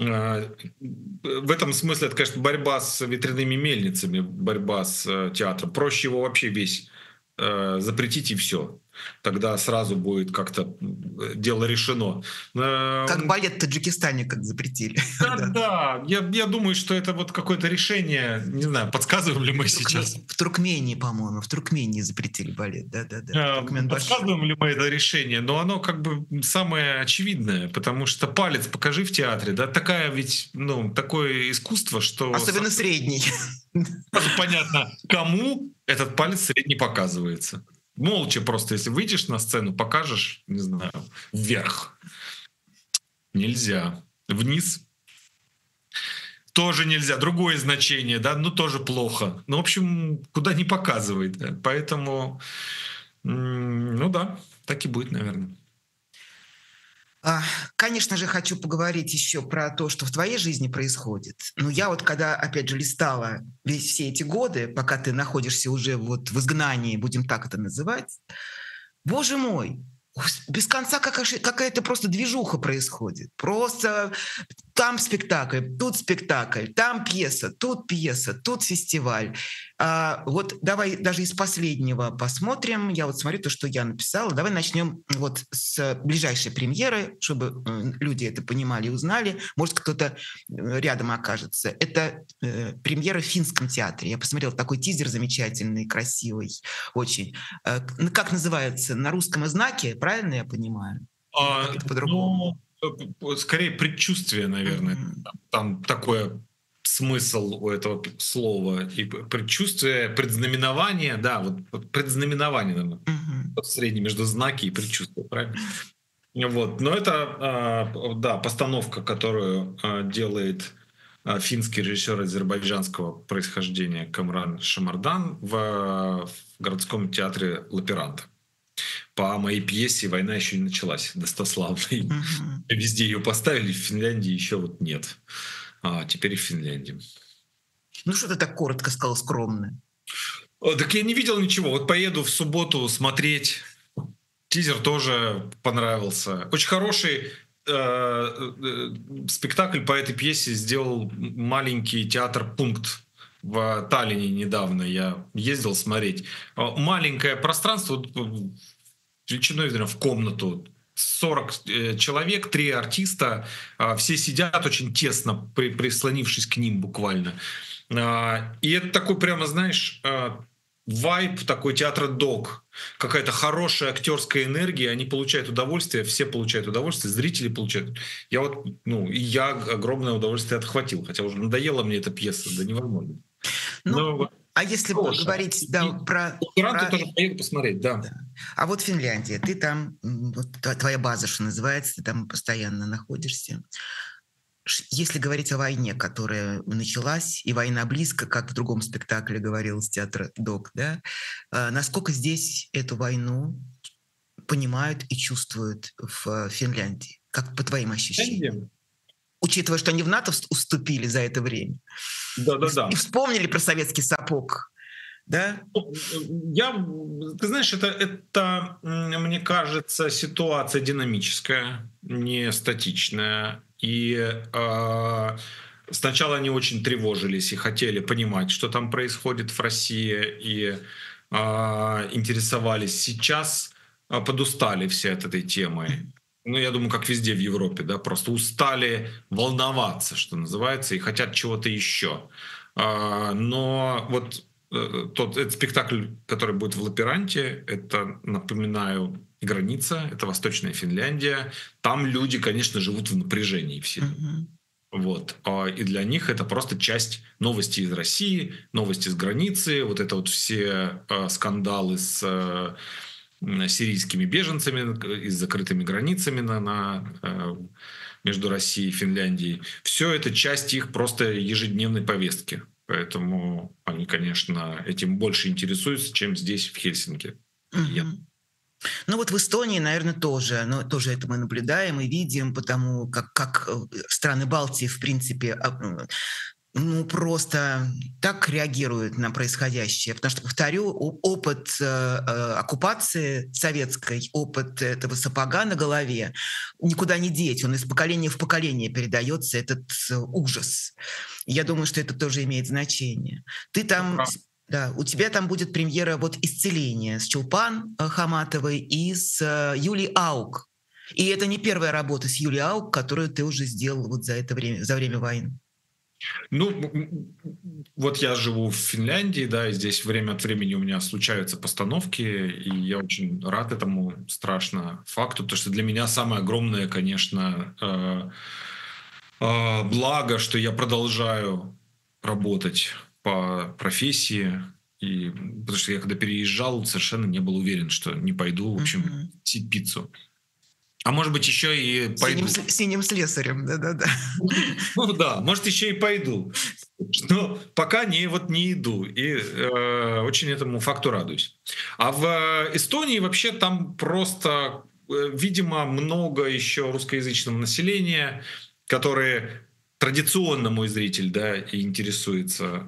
В этом смысле это, конечно, борьба с ветряными мельницами, борьба с театром. Проще его вообще весь запретить, и все. Тогда сразу будет как-то дело решено. Как балет в Таджикистане как запретили. Да, Да. да, я думаю, что это вот какое-то решение, не знаю, подсказываем ли мы сейчас. В Туркмении, по-моему, в Туркмении запретили балет. Да-да-да. Туркменбаш. Подсказываем ли мы это решение, но оно как бы самое очевидное, потому что палец покажи в театре, да, такая ведь, ну, такое искусство, что Особенно средний. сразу понятно, кому этот палец средний показывается. Молча просто, если выйдешь на сцену, покажешь, не знаю, вверх. Нельзя. Вниз тоже нельзя. Другое значение, да, ну тоже плохо. Ну, в общем, куда не показывает. Да. Поэтому, ну да, так и будет, наверное. А, Конечно же, хочу поговорить еще про то, что в твоей жизни происходит. Но я вот когда, опять же, листала все эти годы, пока ты находишься уже вот в изгнании, будем так это называть, боже мой, без конца какая-то просто движуха происходит. Просто там спектакль, там пьеса, тут фестиваль. Вот давай даже из последнего посмотрим. Я вот смотрю то, что я написала. Давай начнем вот с ближайшей премьеры, чтобы люди это понимали и узнали. Может, кто-то рядом окажется. Это премьера в Финском театре. Я посмотрела такой тизер замечательный, красивый очень. Как называется? На русском знаке, правильно я понимаю? Это по-другому. Скорее предчувствие, наверное. Там такой смысл у этого слова. И предчувствие, предзнаменование, да, вот предзнаменование, наверное, среднее между знаки и предчувствие, правильно? Вот. Но это, да, постановка, которую делает финский режиссер азербайджанского происхождения Камран Шамардан в городском театре Лаперанта. По моей пьесе «Война еще не началась», достославной. Везде ее поставили, в Финляндии еще вот нет. Теперь и в Финляндии. Ну что ты так коротко сказал, скромно? Так я не видел ничего. Вот поеду в субботу смотреть. Тизер тоже понравился. Очень хороший спектакль по этой пьесе сделал маленький театр «Пункт» в Таллине недавно. Я ездил смотреть. Маленькое пространство, величиной в комнату. 40 человек, 3 артиста. Все сидят очень тесно, прислонившись к ним буквально. И это такой прямо, знаешь, вайб такой театра «Док». Какая-то хорошая актерская энергия, они получают удовольствие, все получают удовольствие, зрители получают. Я вот, и я огромное удовольствие отхватил, хотя уже надоела мне эта пьеса, да невозможно. А если говорить про... тоже поеду посмотреть, да. А вот Финляндия, ты там, вот твоя база, что называется, ты там постоянно находишься. Если говорить о войне, которая началась, и война близко, как в другом спектакле говорилось театра «Док», да, насколько здесь эту войну понимают и чувствуют в Финляндии? Как по твоим ощущениям? Учитывая, что они в НАТО уступили за это время. Да. И вспомнили про советский сапог. Да? Ты знаешь, это, мне кажется, ситуация динамическая, не статичная. И сначала они очень тревожились и хотели понимать, что там происходит в России, и интересовались. Сейчас подустали все от этой темы. Я думаю, как везде в Европе, да, просто устали волноваться, что называется, и хотят чего-то еще. Но вот этот спектакль, который будет в Лаперанте, это, напоминаю, граница, это Восточная Финляндия. Там люди, конечно, живут в напряжении все. Вот. И для них это просто часть новостей из России, новости с границы, вот это вот все скандалы с сирийскими беженцами и с закрытыми границами между Россией и Финляндией. Все это часть их просто ежедневной повестки. Поэтому они, конечно, этим больше интересуются, чем здесь, в Хельсинки. Ну вот в Эстонии, наверное, тоже. Но тоже это мы наблюдаем и видим, потому как страны Балтии, в принципе, просто так реагируют на происходящее. Потому что, повторю, опыт оккупации советской, опыт этого сапога на голове никуда не деть. Он из поколения в поколение передается, этот ужас. Я думаю, что это тоже имеет значение. Ты там... Да, у тебя там будет премьера вот «Исцеление» с Чулпан Хаматовой и с Юлией Аук. И это не первая работа с Юлией Аук, которую ты уже сделал вот за время войны. Вот я живу в Финляндии, да, и здесь время от времени у меня случаются постановки, и я очень рад этому страшно факту, потому что для меня самое огромное, конечно, благо, что я продолжаю работать по профессии, потому что я когда переезжал, совершенно не был уверен, что не пойду, в общем, идти пиццу. А может быть, еще и пойду. Синим слесарем, да-да-да. Да, может, еще и пойду. Но пока не иду. И очень этому факту радуюсь. А в Эстонии вообще там просто видимо, много еще русскоязычного населения, которые традиционно мой зритель, да, и интересуется.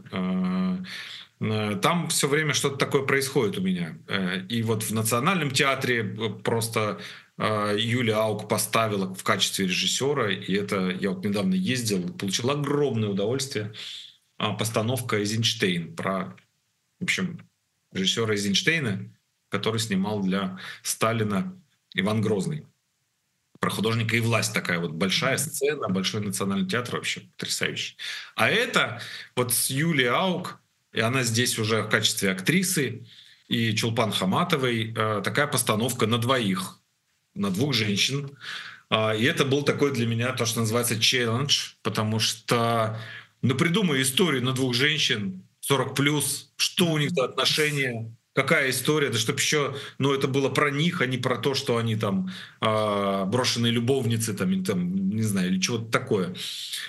Там все время что-то такое происходит у меня. И вот в Национальном театре просто Юлия Аук поставила в качестве режиссера, и это я вот недавно ездил, получил огромное удовольствие. Постановка «Эйзенштейн» про, в общем, режиссера Эйзенштейна, который снимал для Сталина Иван Грозный. Про художника и власть такая вот большая сцена, большой национальный театр, вообще потрясающий. А это вот с Юлией Аук, и она здесь уже в качестве актрисы, и Чулпан Хаматовой, такая постановка на двоих, на двух женщин. И это был такой для меня то, что называется челлендж, потому что, ну, придумай историю на двух женщин, 40+, что у них за отношения, какая история, да чтобы еще, ну, это было про них, а не про то, что они там брошенные любовницы, там, не знаю, или чего-то такое.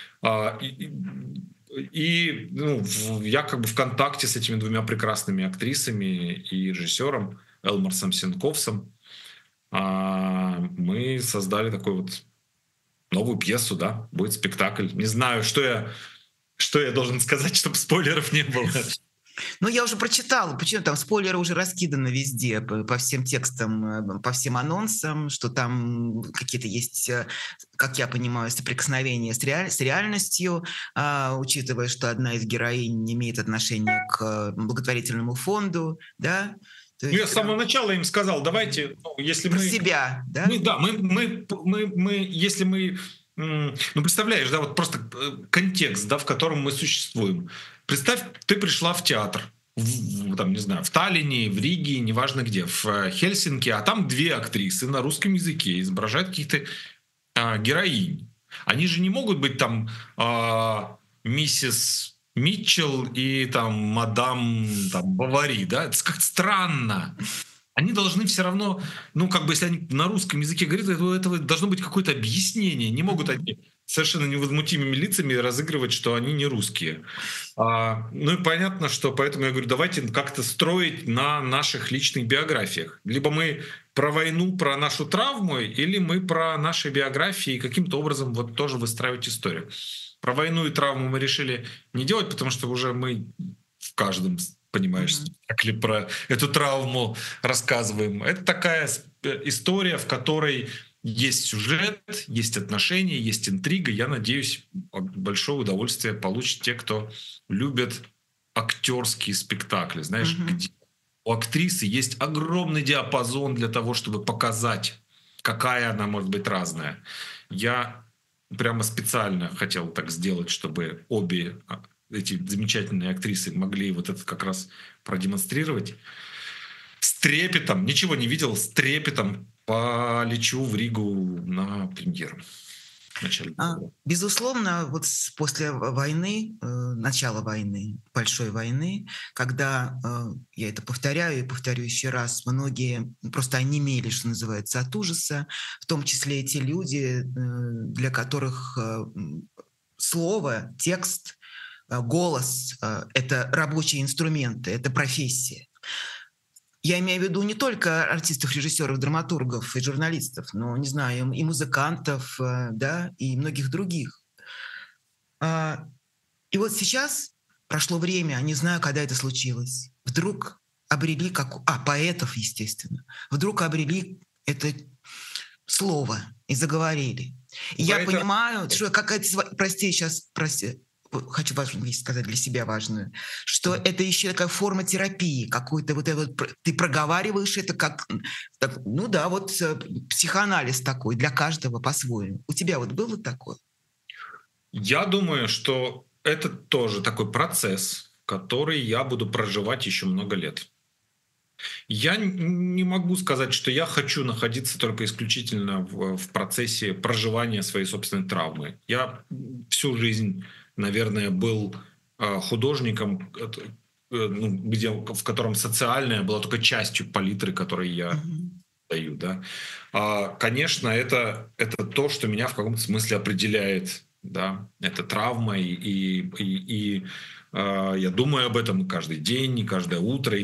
И я как бы в контакте с этими двумя прекрасными актрисами и режиссером Элмарсом Сенковсом мы создали такую вот новую пьесу, да, будет спектакль. Не знаю, что я должен сказать, чтобы спойлеров не было. Ну, я уже прочитала, почему там спойлеры уже раскиданы везде, по всем текстам, по всем анонсам, что там какие-то есть, как я понимаю, соприкосновения с реальностью, учитывая, что одна из героинь имеет отношение к благотворительному фонду, да? Ну, я с самого начала им сказал, давайте, если про мы... себя, да? Если мы... Ну, представляешь, да, вот просто контекст, да, в котором мы существуем. Представь, ты пришла в театр, там, не знаю, в Таллине, в Риге, неважно где, в Хельсинки, а там две актрисы на русском языке изображают каких-то героинь. Они же не могут быть там миссис Митчелл и там мадам там, Бавари, да? Это как-то странно. Они должны все равно, ну, как бы, если они на русском языке говорят, то этого должно быть какое-то объяснение. Не могут они совершенно невозмутимыми лицами разыгрывать, что они не русские. Ну и понятно, что поэтому я говорю, давайте как-то строить на наших личных биографиях. Либо мы про войну, про нашу травму, или мы про наши биографии и каким-то образом вот тоже выстраивать историю. Про войну и травму мы решили не делать, потому что уже мы в каждом, понимаешь, спектакле про эту травму рассказываем. Это такая история, в которой есть сюжет, есть отношения, есть интрига. Я надеюсь, большое удовольствие получат те, кто любит актерские спектакли. Знаешь, где у актрисы есть огромный диапазон для того, чтобы показать, какая она может быть разная. Я прямо специально хотел так сделать, чтобы обе эти замечательные актрисы могли вот это как раз продемонстрировать. С трепетом, ничего не видел, с трепетом полечу в Ригу на премьеру. Безусловно, вот после войны, начала войны, большой войны, когда, я это повторяю и повторю еще раз, многие просто онемели, что называется, от ужаса, в том числе и те люди, для которых слово, текст, голос — это рабочие инструменты, это профессия. Я имею в виду не только артистов, режиссеров, драматургов и журналистов, но, не знаю, и музыкантов, да, и многих других. И вот сейчас прошло время, не знаю, когда это случилось, вдруг обрели, поэтов, естественно, вдруг обрели это слово и заговорили. И я понимаю, что какая-то, прости, хочу важную вещь сказать, для себя важную, что это еще такая форма терапии, какой-то вот это вот, ты проговариваешь это как, ну да, вот психоанализ такой для каждого по-своему. У тебя вот было такое? Я думаю, что это тоже такой процесс, который я буду проживать еще много лет. Я не могу сказать, что я хочу находиться только исключительно в процессе проживания своей собственной травмы. Я всю жизнь, наверное, был художником, в котором социальная была только частью палитры, которой я даю. Да? Конечно, это то, что меня в каком-то смысле определяет да, это травма, я думаю об этом каждый день, и каждое утро,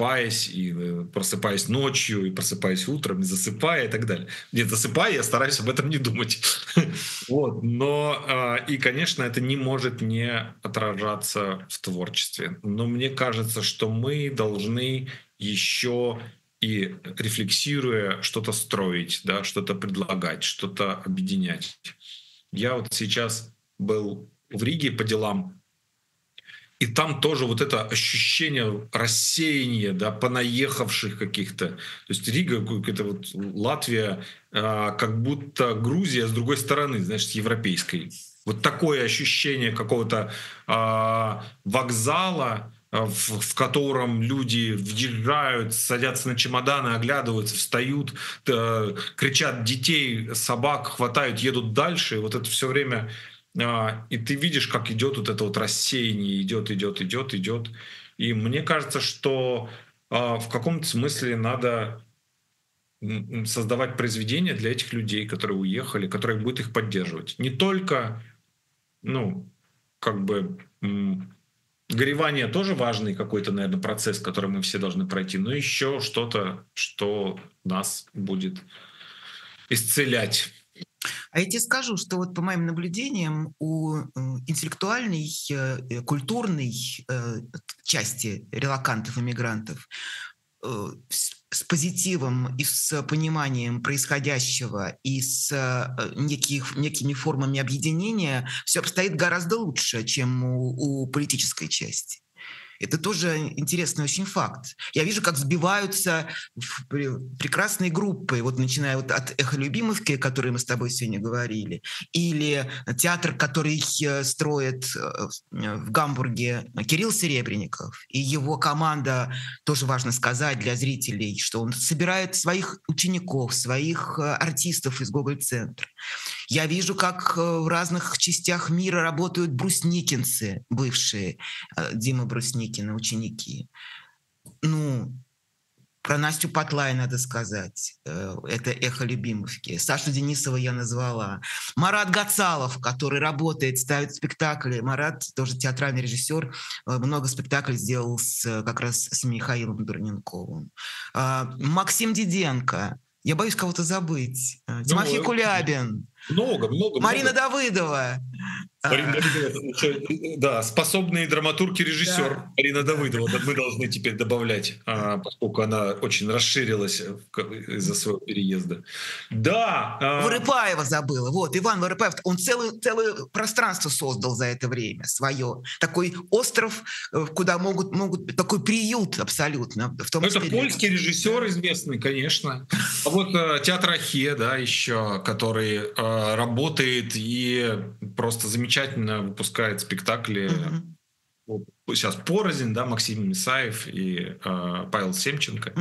и просыпаясь ночью, и просыпаясь утром, и засыпая, и так далее. Нет, засыпая, я стараюсь об этом не думать. Вот. Но, и, конечно, это не может не отражаться в творчестве. Но мне кажется, что мы должны еще и рефлексируя что-то строить, да, что-то предлагать, что-то объединять. Я вот сейчас был в Риге по делам, и там тоже вот это ощущение рассеяния, да, понаехавших каких-то. То есть Рига, это вот Латвия, как будто Грузия с другой стороны, знаешь, с европейской. Вот такое ощущение какого-то вокзала, в котором люди въезжают, садятся на чемоданы, оглядываются, встают, кричат детей, собак, хватают, едут дальше. И вот это все время и ты видишь, как идет вот это вот рассеяние, идет. И мне кажется, что в каком-то смысле надо создавать произведения для этих людей, которые уехали, которые будут их поддерживать. Не только, ну, как бы горевание тоже важный какой-то, наверное, процесс, который мы все должны пройти, но еще что-то, что нас будет исцелять. А я тебе скажу, что вот по моим наблюдениям у интеллектуальной, культурной части релокантов, иммигрантов с позитивом и с пониманием происходящего и с некими формами объединения все обстоит гораздо лучше, чем у политической части. Это тоже интересный очень факт. Я вижу, как сбиваются прекрасные группы, вот начиная вот от «Эхо Любимовки», о которой мы с тобой сегодня говорили, или театр, который строит в Гамбурге Кирилл Серебренников, и его команда, тоже важно сказать для зрителей, что он собирает своих учеников, своих артистов из Гоголь-центра. Я вижу, как в разных частях мира работают брусникинцы, бывшие Дима Брусникина, ученики. Ну, про Настю Патлай надо сказать. Это «Эхо Любимовки». Сашу Денисова я назвала. Марат Гацалов, который работает, ставит спектакли. Марат тоже театральный режиссер. Много спектаклей сделал как раз с Михаилом Дурненковым. Максим Диденко. Я боюсь кого-то забыть. Тимофей Кулябин. Много. Марина Давыдова. Марина Давыдова, да, способный драматург и режиссер. Да. Марина Давыдова, мы должны теперь добавлять, поскольку она очень расширилась из-за своего переезда. Да. Вырыпаева забыла. Вот, Иван Вырыпаев, он целое пространство создал за это время свое. Такой остров, куда могут такой приют абсолютно. В том это польский режиссер известный, конечно. А вот театр Ахе, да, еще, который работает и просто замечательно выпускает спектакли. Сейчас порознь, да, Максим Мисаев и Павел Семченко.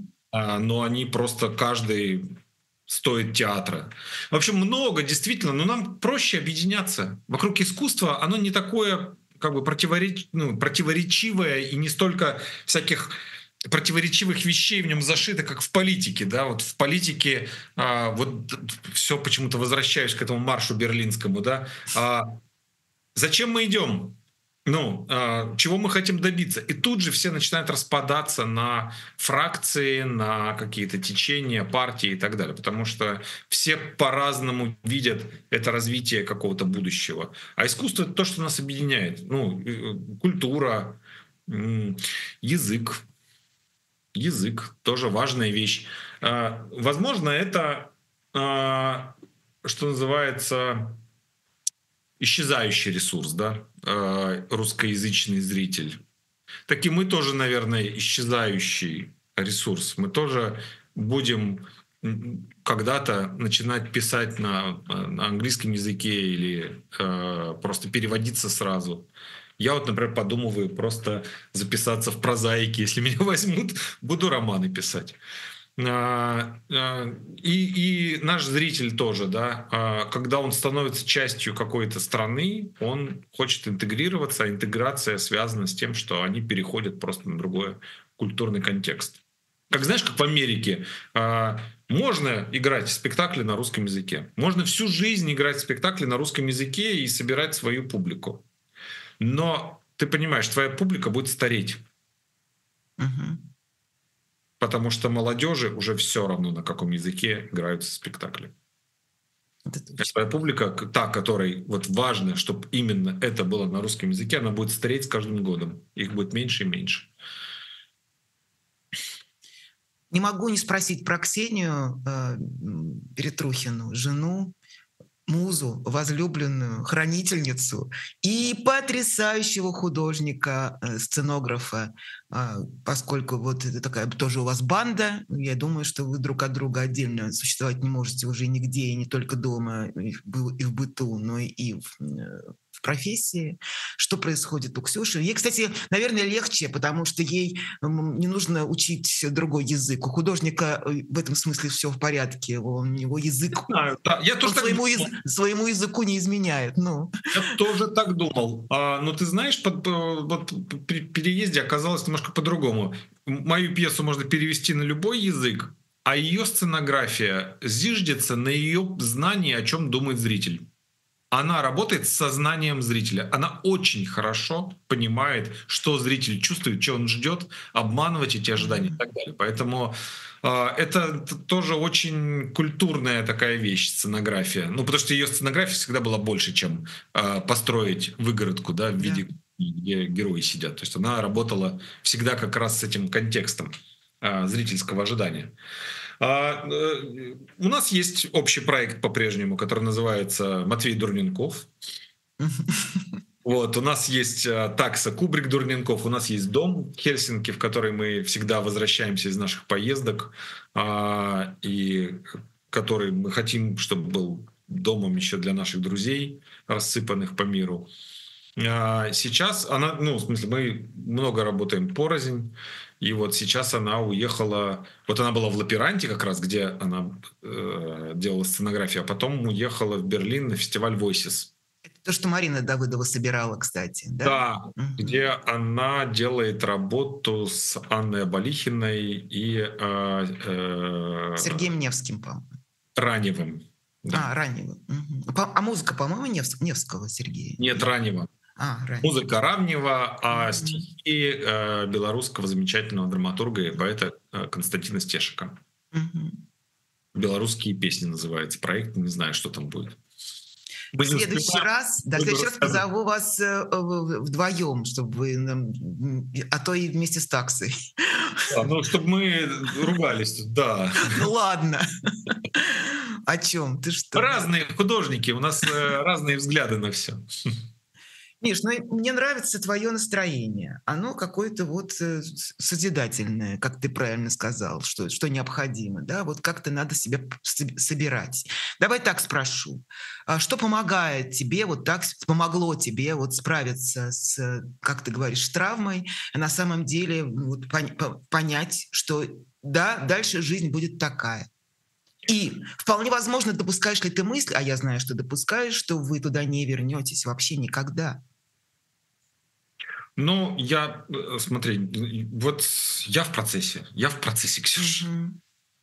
Но они просто каждый стоит театра. В общем, много действительно, но нам проще объединяться. Вокруг искусства оно не такое как бы противоречивое и не столько всяких противоречивых вещей в нем зашито, как в политике, да, вот в политике вот все почему-то возвращаюсь к этому маршу берлинскому, да, зачем мы идем? Ну, чего мы хотим добиться? И тут же все начинают распадаться на фракции, на какие-то течения, партии и так далее, потому что все по-разному видят это развитие какого-то будущего. А искусство — это то, что нас объединяет. Ну, культура, язык. Язык — тоже важная вещь. Возможно, это, что называется, исчезающий ресурс, да, русскоязычный зритель. Так и мы тоже, наверное, исчезающий ресурс. Мы тоже будем когда-то начинать писать на английском языке или просто переводиться сразу. Я вот, например, подумываю просто записаться в прозаике. Если меня возьмут, буду романы писать. И наш зритель тоже, да, когда он становится частью какой-то страны, он хочет интегрироваться, а интеграция связана с тем, что они переходят просто на другой культурный контекст. Как знаешь, как в Америке Можно играть спектакли на русском языке. Можно всю жизнь играть спектакли на русском языке и собирать свою публику. Но ты понимаешь, твоя публика будет стареть. Мгм. Потому что молодежи уже все равно, на каком языке играются спектакли. Это А точно. твоя публика, та, которой вот важно, чтобы именно это было на русском языке, она будет стареть с каждым годом. Их будет меньше и меньше. Не могу не спросить про Ксению Петрухину, жену, музу, возлюбленную, хранительницу и потрясающего художника, сценографа, поскольку вот это такая тоже у вас банда, я думаю, что вы друг от друга отдельно существовать не можете уже нигде, и не только дома, и в быту, но и в профессии. Что происходит у Ксюши? Ей, кстати, наверное, легче, потому что ей не нужно учить другой язык. У художника в этом смысле все в порядке. У него язык, Знаю, да, я он тоже так думал. своему языку не изменяет. Ну. Я тоже так думал. Но ты знаешь, вот при переезде оказалось немножко по-другому. Мою пьесу можно перевести на любой язык, а ее сценография зиждется на ее знании, о чем думает зритель. Она работает с сознанием зрителя. Она очень хорошо понимает, что зритель чувствует, что он ждет, обманывать эти ожидания и так далее. Поэтому это тоже очень культурная такая вещь, сценография. Ну, потому что ее сценография всегда была больше, чем построить выгородку, да, в Да. виде, где герои сидят. То есть она работала всегда как раз с этим контекстом зрительского ожидания. У нас есть общий проект по-прежнему, который называется «Матвей Дурненков». Вот, у нас есть такса Кубрик Дурненков, у нас есть дом в Хельсинки, в который мы всегда возвращаемся из наших поездок, и который мы хотим, чтобы был домом еще для наших друзей, рассыпанных по миру. Сейчас она, ну, в смысле, мы много работаем порознь, и вот сейчас она уехала, вот она была в Лаперанте как раз, где она делала сценографию, а потом уехала в Берлин на фестиваль Voices. Это то, что Марина Давыдова собирала, кстати, да? Да, Мгм. где она делает работу с Анной Абалихиной и Сергеем Невским, по-моему. Раневым. Да. Раннего. Мгм. А музыка, по-моему, Невского Сергея. Нет, Ранева. Раннего. Музыка Равнева, а Мгм. стихи белорусского замечательного драматурга и поэта Константина Стешика. Мгм. «Белорусские песни» называется проект, не знаю, что там будет. Мы В не следующий успеваем, раз, да, в буду следующий раз рассказывать. позову вас вдвоем, чтобы вы нам, а то и вместе с таксой. Ну, чтобы мы ругались, да. Ну ладно. О чем? Ты что? Разные художники, у нас разные взгляды на все. Миш, ну мне нравится твое настроение. Оно какое-то вот созидательное, как ты правильно сказал, что необходимо. Да? Вот как-то надо себя собирать. Давай так спрошу. Что помогает тебе, вот так помогло тебе вот справиться с, как ты говоришь, с травмой, а на самом деле вот понять, что да, дальше жизнь будет такая. И вполне возможно, допускаешь ли ты мысль, а я знаю, что допускаешь, что вы туда не вернетесь вообще никогда. Ну, смотри, вот я в процессе, Ксюш. Мгм.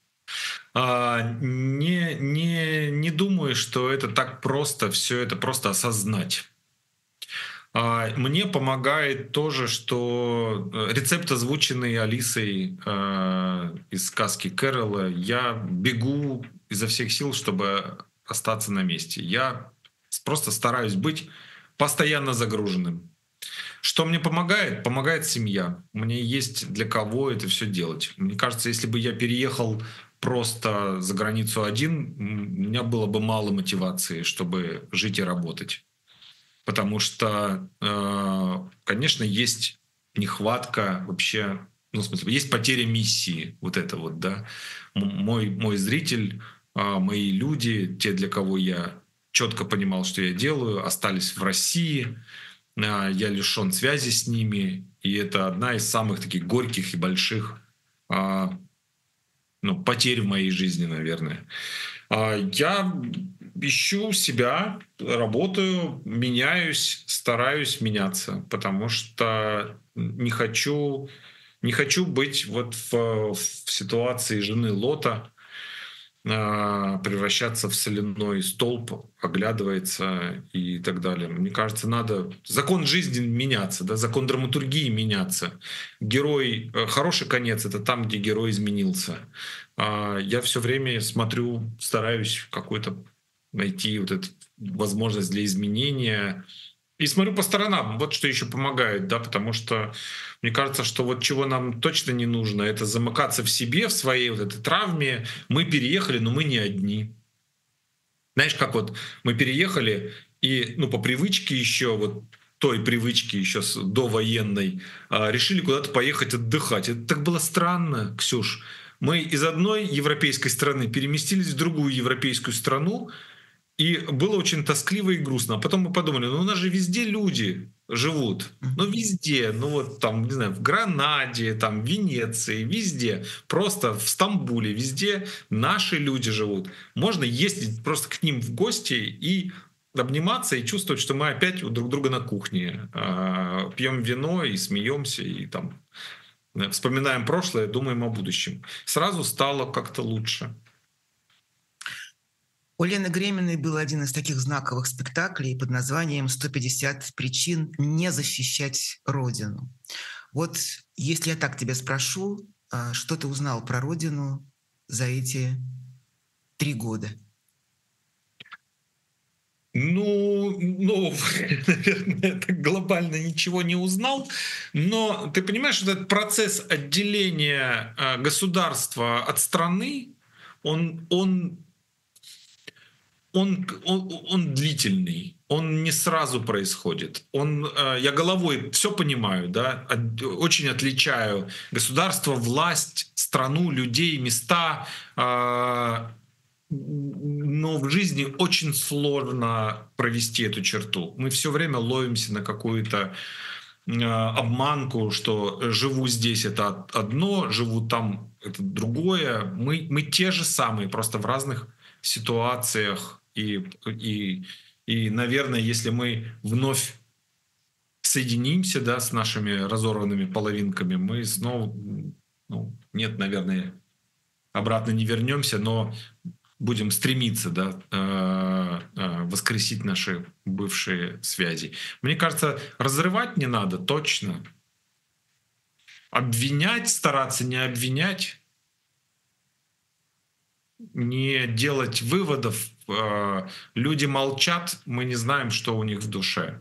Не думаю, что это так просто, все это просто осознать. Мне помогает тоже, что рецепт, озвученный Алисой из сказки Кэрола, я бегу изо всех сил, чтобы остаться на месте. Я просто стараюсь быть постоянно загруженным. Что мне помогает? Помогает семья. Мне есть для кого это все делать. Мне кажется, если бы я переехал просто за границу один, у меня было бы мало мотивации, чтобы жить и работать. Потому что, конечно, есть нехватка вообще, ну, в смысле, есть потеря миссии, вот это вот, да. Мой зритель, мои люди, те, для кого я четко понимал, что я делаю, остались в России, я лишен связи с ними, и это одна из самых таких горьких и больших потерь в моей жизни, наверное. Я ищу себя, работаю, меняюсь, стараюсь меняться, потому что не хочу быть вот в ситуации жены Лота, превращаться в соляной столб, оглядывается и так далее. Мне кажется, надо закон жизни меняться, да, закон драматургии меняться. Герой, хороший конец — это там, где герой изменился. Я все время смотрю, стараюсь какой-то найти вот эту возможность для изменения. И смотрю по сторонам, вот что еще помогает, да, потому что мне кажется, что вот чего нам точно не нужно, это замыкаться в себе, в своей вот этой травме. Мы переехали, но мы не одни. Знаешь, как вот мы переехали, и ну, по привычке еще, вот той привычки еще довоенной, решили куда-то поехать отдыхать. Это так было странно, Ксюш. Мы из одной европейской страны переместились в другую европейскую страну, и было очень тоскливо и грустно. А потом мы подумали, ну у нас же везде люди живут. Ну везде, ну вот там, не знаю, в Гранаде, там, в Венеции, везде. Просто в Стамбуле, везде наши люди живут. Можно ездить просто к ним в гости и обниматься и чувствовать, что мы опять у друг друга на кухне. Пьем вино и смеемся, и там вспоминаем прошлое, думаем о будущем. Сразу стало как-то лучше. У Лены Греминой был один из таких знаковых спектаклей под названием «150 причин не защищать Родину». Вот если я так тебя спрошу, что ты узнал про Родину за эти 3 года? Ну, наверное, так глобально ничего не узнал, но ты понимаешь, что этот процесс отделения государства от страны, он он длительный, он не сразу происходит. Я головой все понимаю, да, очень отличаю государство, власть, страну, людей, места, но в жизни очень сложно провести эту черту. Мы все время ловимся на какую-то обманку, что живу здесь — это одно, живу там — это другое. Мы те же самые, просто в разных ситуациях. И, наверное, если мы вновь соединимся, да, с нашими разорванными половинками, мы снова, ну, нет, наверное, обратно не вернемся, но будем стремиться, да, воскресить наши бывшие связи. Мне кажется, разрывать не надо, точно. Обвинять, стараться не обвинять, не делать выводов. Люди молчат, мы не знаем, что у них в душе.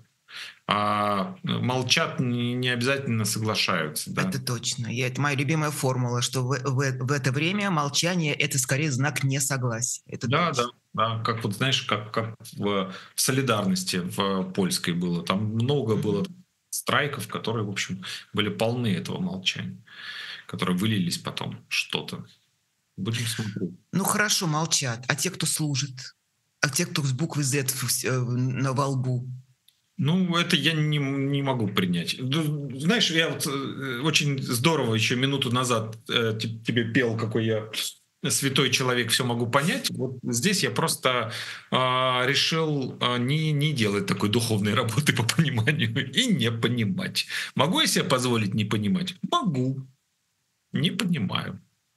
Молчат, не обязательно соглашаются. Да? Это точно. Это моя любимая формула, что в это время молчание — это скорее знак несогласия. Это Да, точно. да. Как вот, знаешь, как в солидарности в польской было. Там много было страйков, которые, в общем, были полны этого молчания, которые вылились потом что-то. Будем смотреть. Ну хорошо, молчат. А те, кто служит? А те, кто с буквы Z во лбу? Ну, это я не могу принять. Знаешь, я вот очень здорово еще минуту назад тебе пел, какой я святой человек, все могу понять. Вот здесь я просто решил не делать такой духовной работы по пониманию и не понимать. Могу я себе позволить не понимать? Могу. Не понимаю.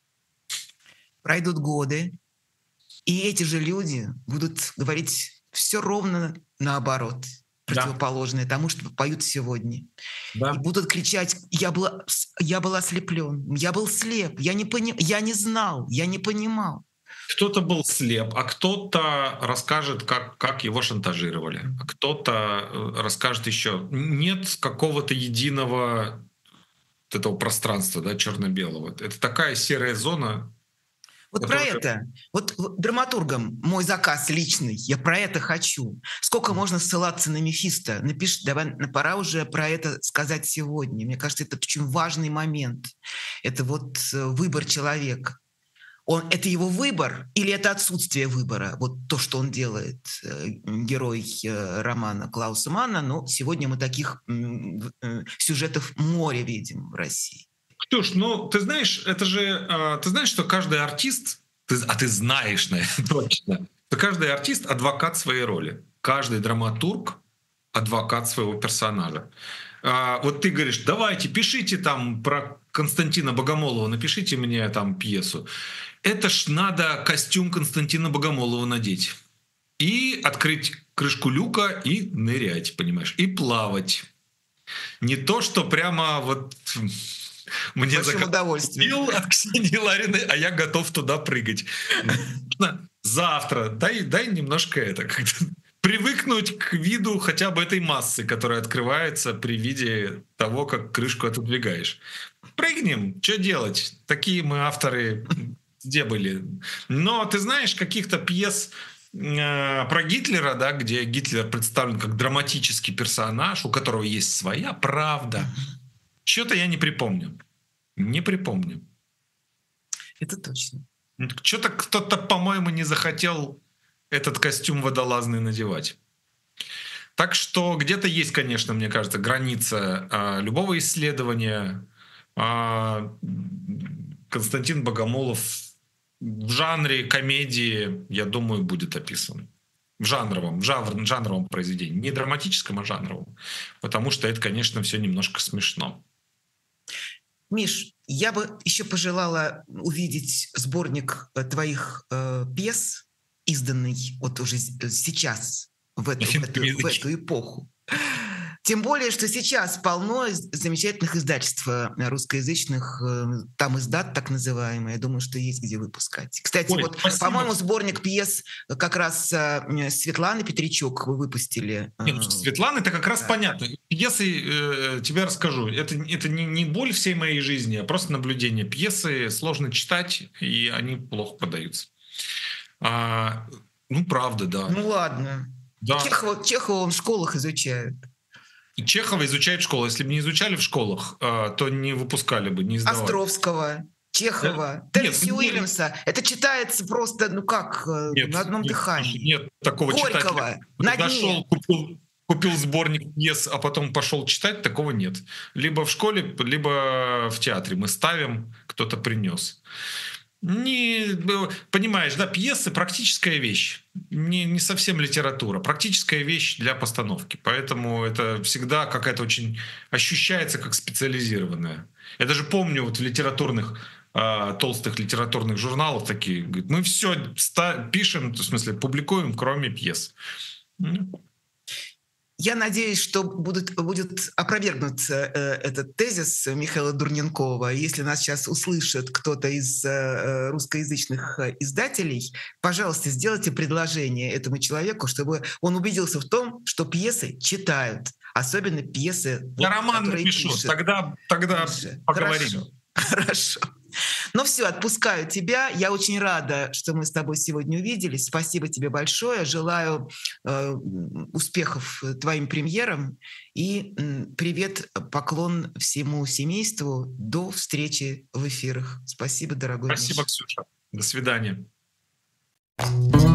Пройдут годы, и эти же люди будут говорить все ровно наоборот, противоположное тому, что поют сегодня. Да. И будут кричать: я был ослеплен, я был слеп, я не знал, я не понимал. Кто-то был слеп, а кто-то расскажет, как его шантажировали, а кто-то расскажет еще. Нет какого-то единого этого пространства, да, черно-белого. Это такая серая зона. Вот про это. Вот драматургам мой заказ личный. Я про это хочу. Сколько можно ссылаться на Мефисто? Напиши, давай, пора уже про это сказать сегодня. Мне кажется, это очень важный момент. Это вот выбор человека. Это его выбор или это отсутствие выбора? Вот то, что он делает, герой романа Клауса Манна. Но сегодня мы таких сюжетов море видим в России. Ксюш, ну ты знаешь, это же, ты знаешь, что каждый артист, ты знаешь, наверное, точно, что каждый артист — адвокат своей роли. Каждый драматург — адвокат своего персонажа. Вот ты говоришь, давайте, пишите там про Константина Богомолова, напишите мне там пьесу. Это ж надо костюм Константина Богомолова надеть. И открыть крышку люка и нырять, понимаешь, и плавать. Не то, что прямо вот мне удовольствием от Ксении Лариной, а я готов туда прыгать. Завтра дай немножко это как-то привыкнуть к виду хотя бы этой массы, которая открывается при виде того, как крышку отодвигаешь. Прыгнем, что делать? Такие мы авторы где были. Но ты знаешь, каких-то пьес про Гитлера, да, где Гитлер представлен как драматический персонаж, у которого есть своя правда. Что-то я не припомню. Не припомню. Это точно. Что-то кто-то, по-моему, не захотел этот костюм водолазный надевать. Так что где-то есть, конечно, мне кажется, граница любого исследования. Константин Богомолов в жанре комедии, я думаю, будет описан. В жанровом произведении. Не драматическом, а жанровом. Потому что это, конечно, все немножко смешно. Миш, я бы еще пожелала увидеть сборник твоих пьес, изданный вот уже сейчас, в эту эпоху. Тем более, что сейчас полно замечательных издательств русскоязычных, там издат так называемые. Я думаю, что есть где выпускать. Кстати, по-моему, сборник пьес как раз Светланы Петричук вы выпустили. Нет, Светлана, это как раз понятно. Пьесы, тебе расскажу, это не боль всей моей жизни, а просто наблюдение. Пьесы сложно читать, и они плохо подаются. Правда, да. Ну ладно. Да. Чехова в школах изучают. Чехова изучают в школах. Если бы не изучали в школах, то не выпускали бы, не издавали. Островского, Чехова, Теннесси Уильямса. Это читается просто, на одном дыхании. Нет такого Горького, читателя. Дошел, купил сборник пьес, а потом пошел читать, такого нет. Либо в школе, либо в театре. Мы ставим, кто-то принес. Понимаешь, да, пьесы — практическая вещь, не совсем литература, практическая вещь для постановки, поэтому это всегда какая-то очень ощущается как специализированная. Я даже помню вот в литературных, толстых литературных журналах такие, говорят, мы все пишем, в смысле публикуем, кроме пьес. Я надеюсь, что будет опровергнут этот тезис Михаила Дурненкова. Если нас сейчас услышит кто-то из русскоязычных издателей, пожалуйста, сделайте предложение этому человеку, чтобы он убедился в том, что пьесы читают, особенно пьесы, я роман напишу, тогда поговорим. Хорошо. Ну все, отпускаю тебя. Я очень рада, что мы с тобой сегодня увиделись. Спасибо тебе большое. Желаю успехов твоим премьерам. И привет, поклон всему семейству. До встречи в эфирах. Спасибо, дорогой Спасибо, Миша. Ксюша. До свидания.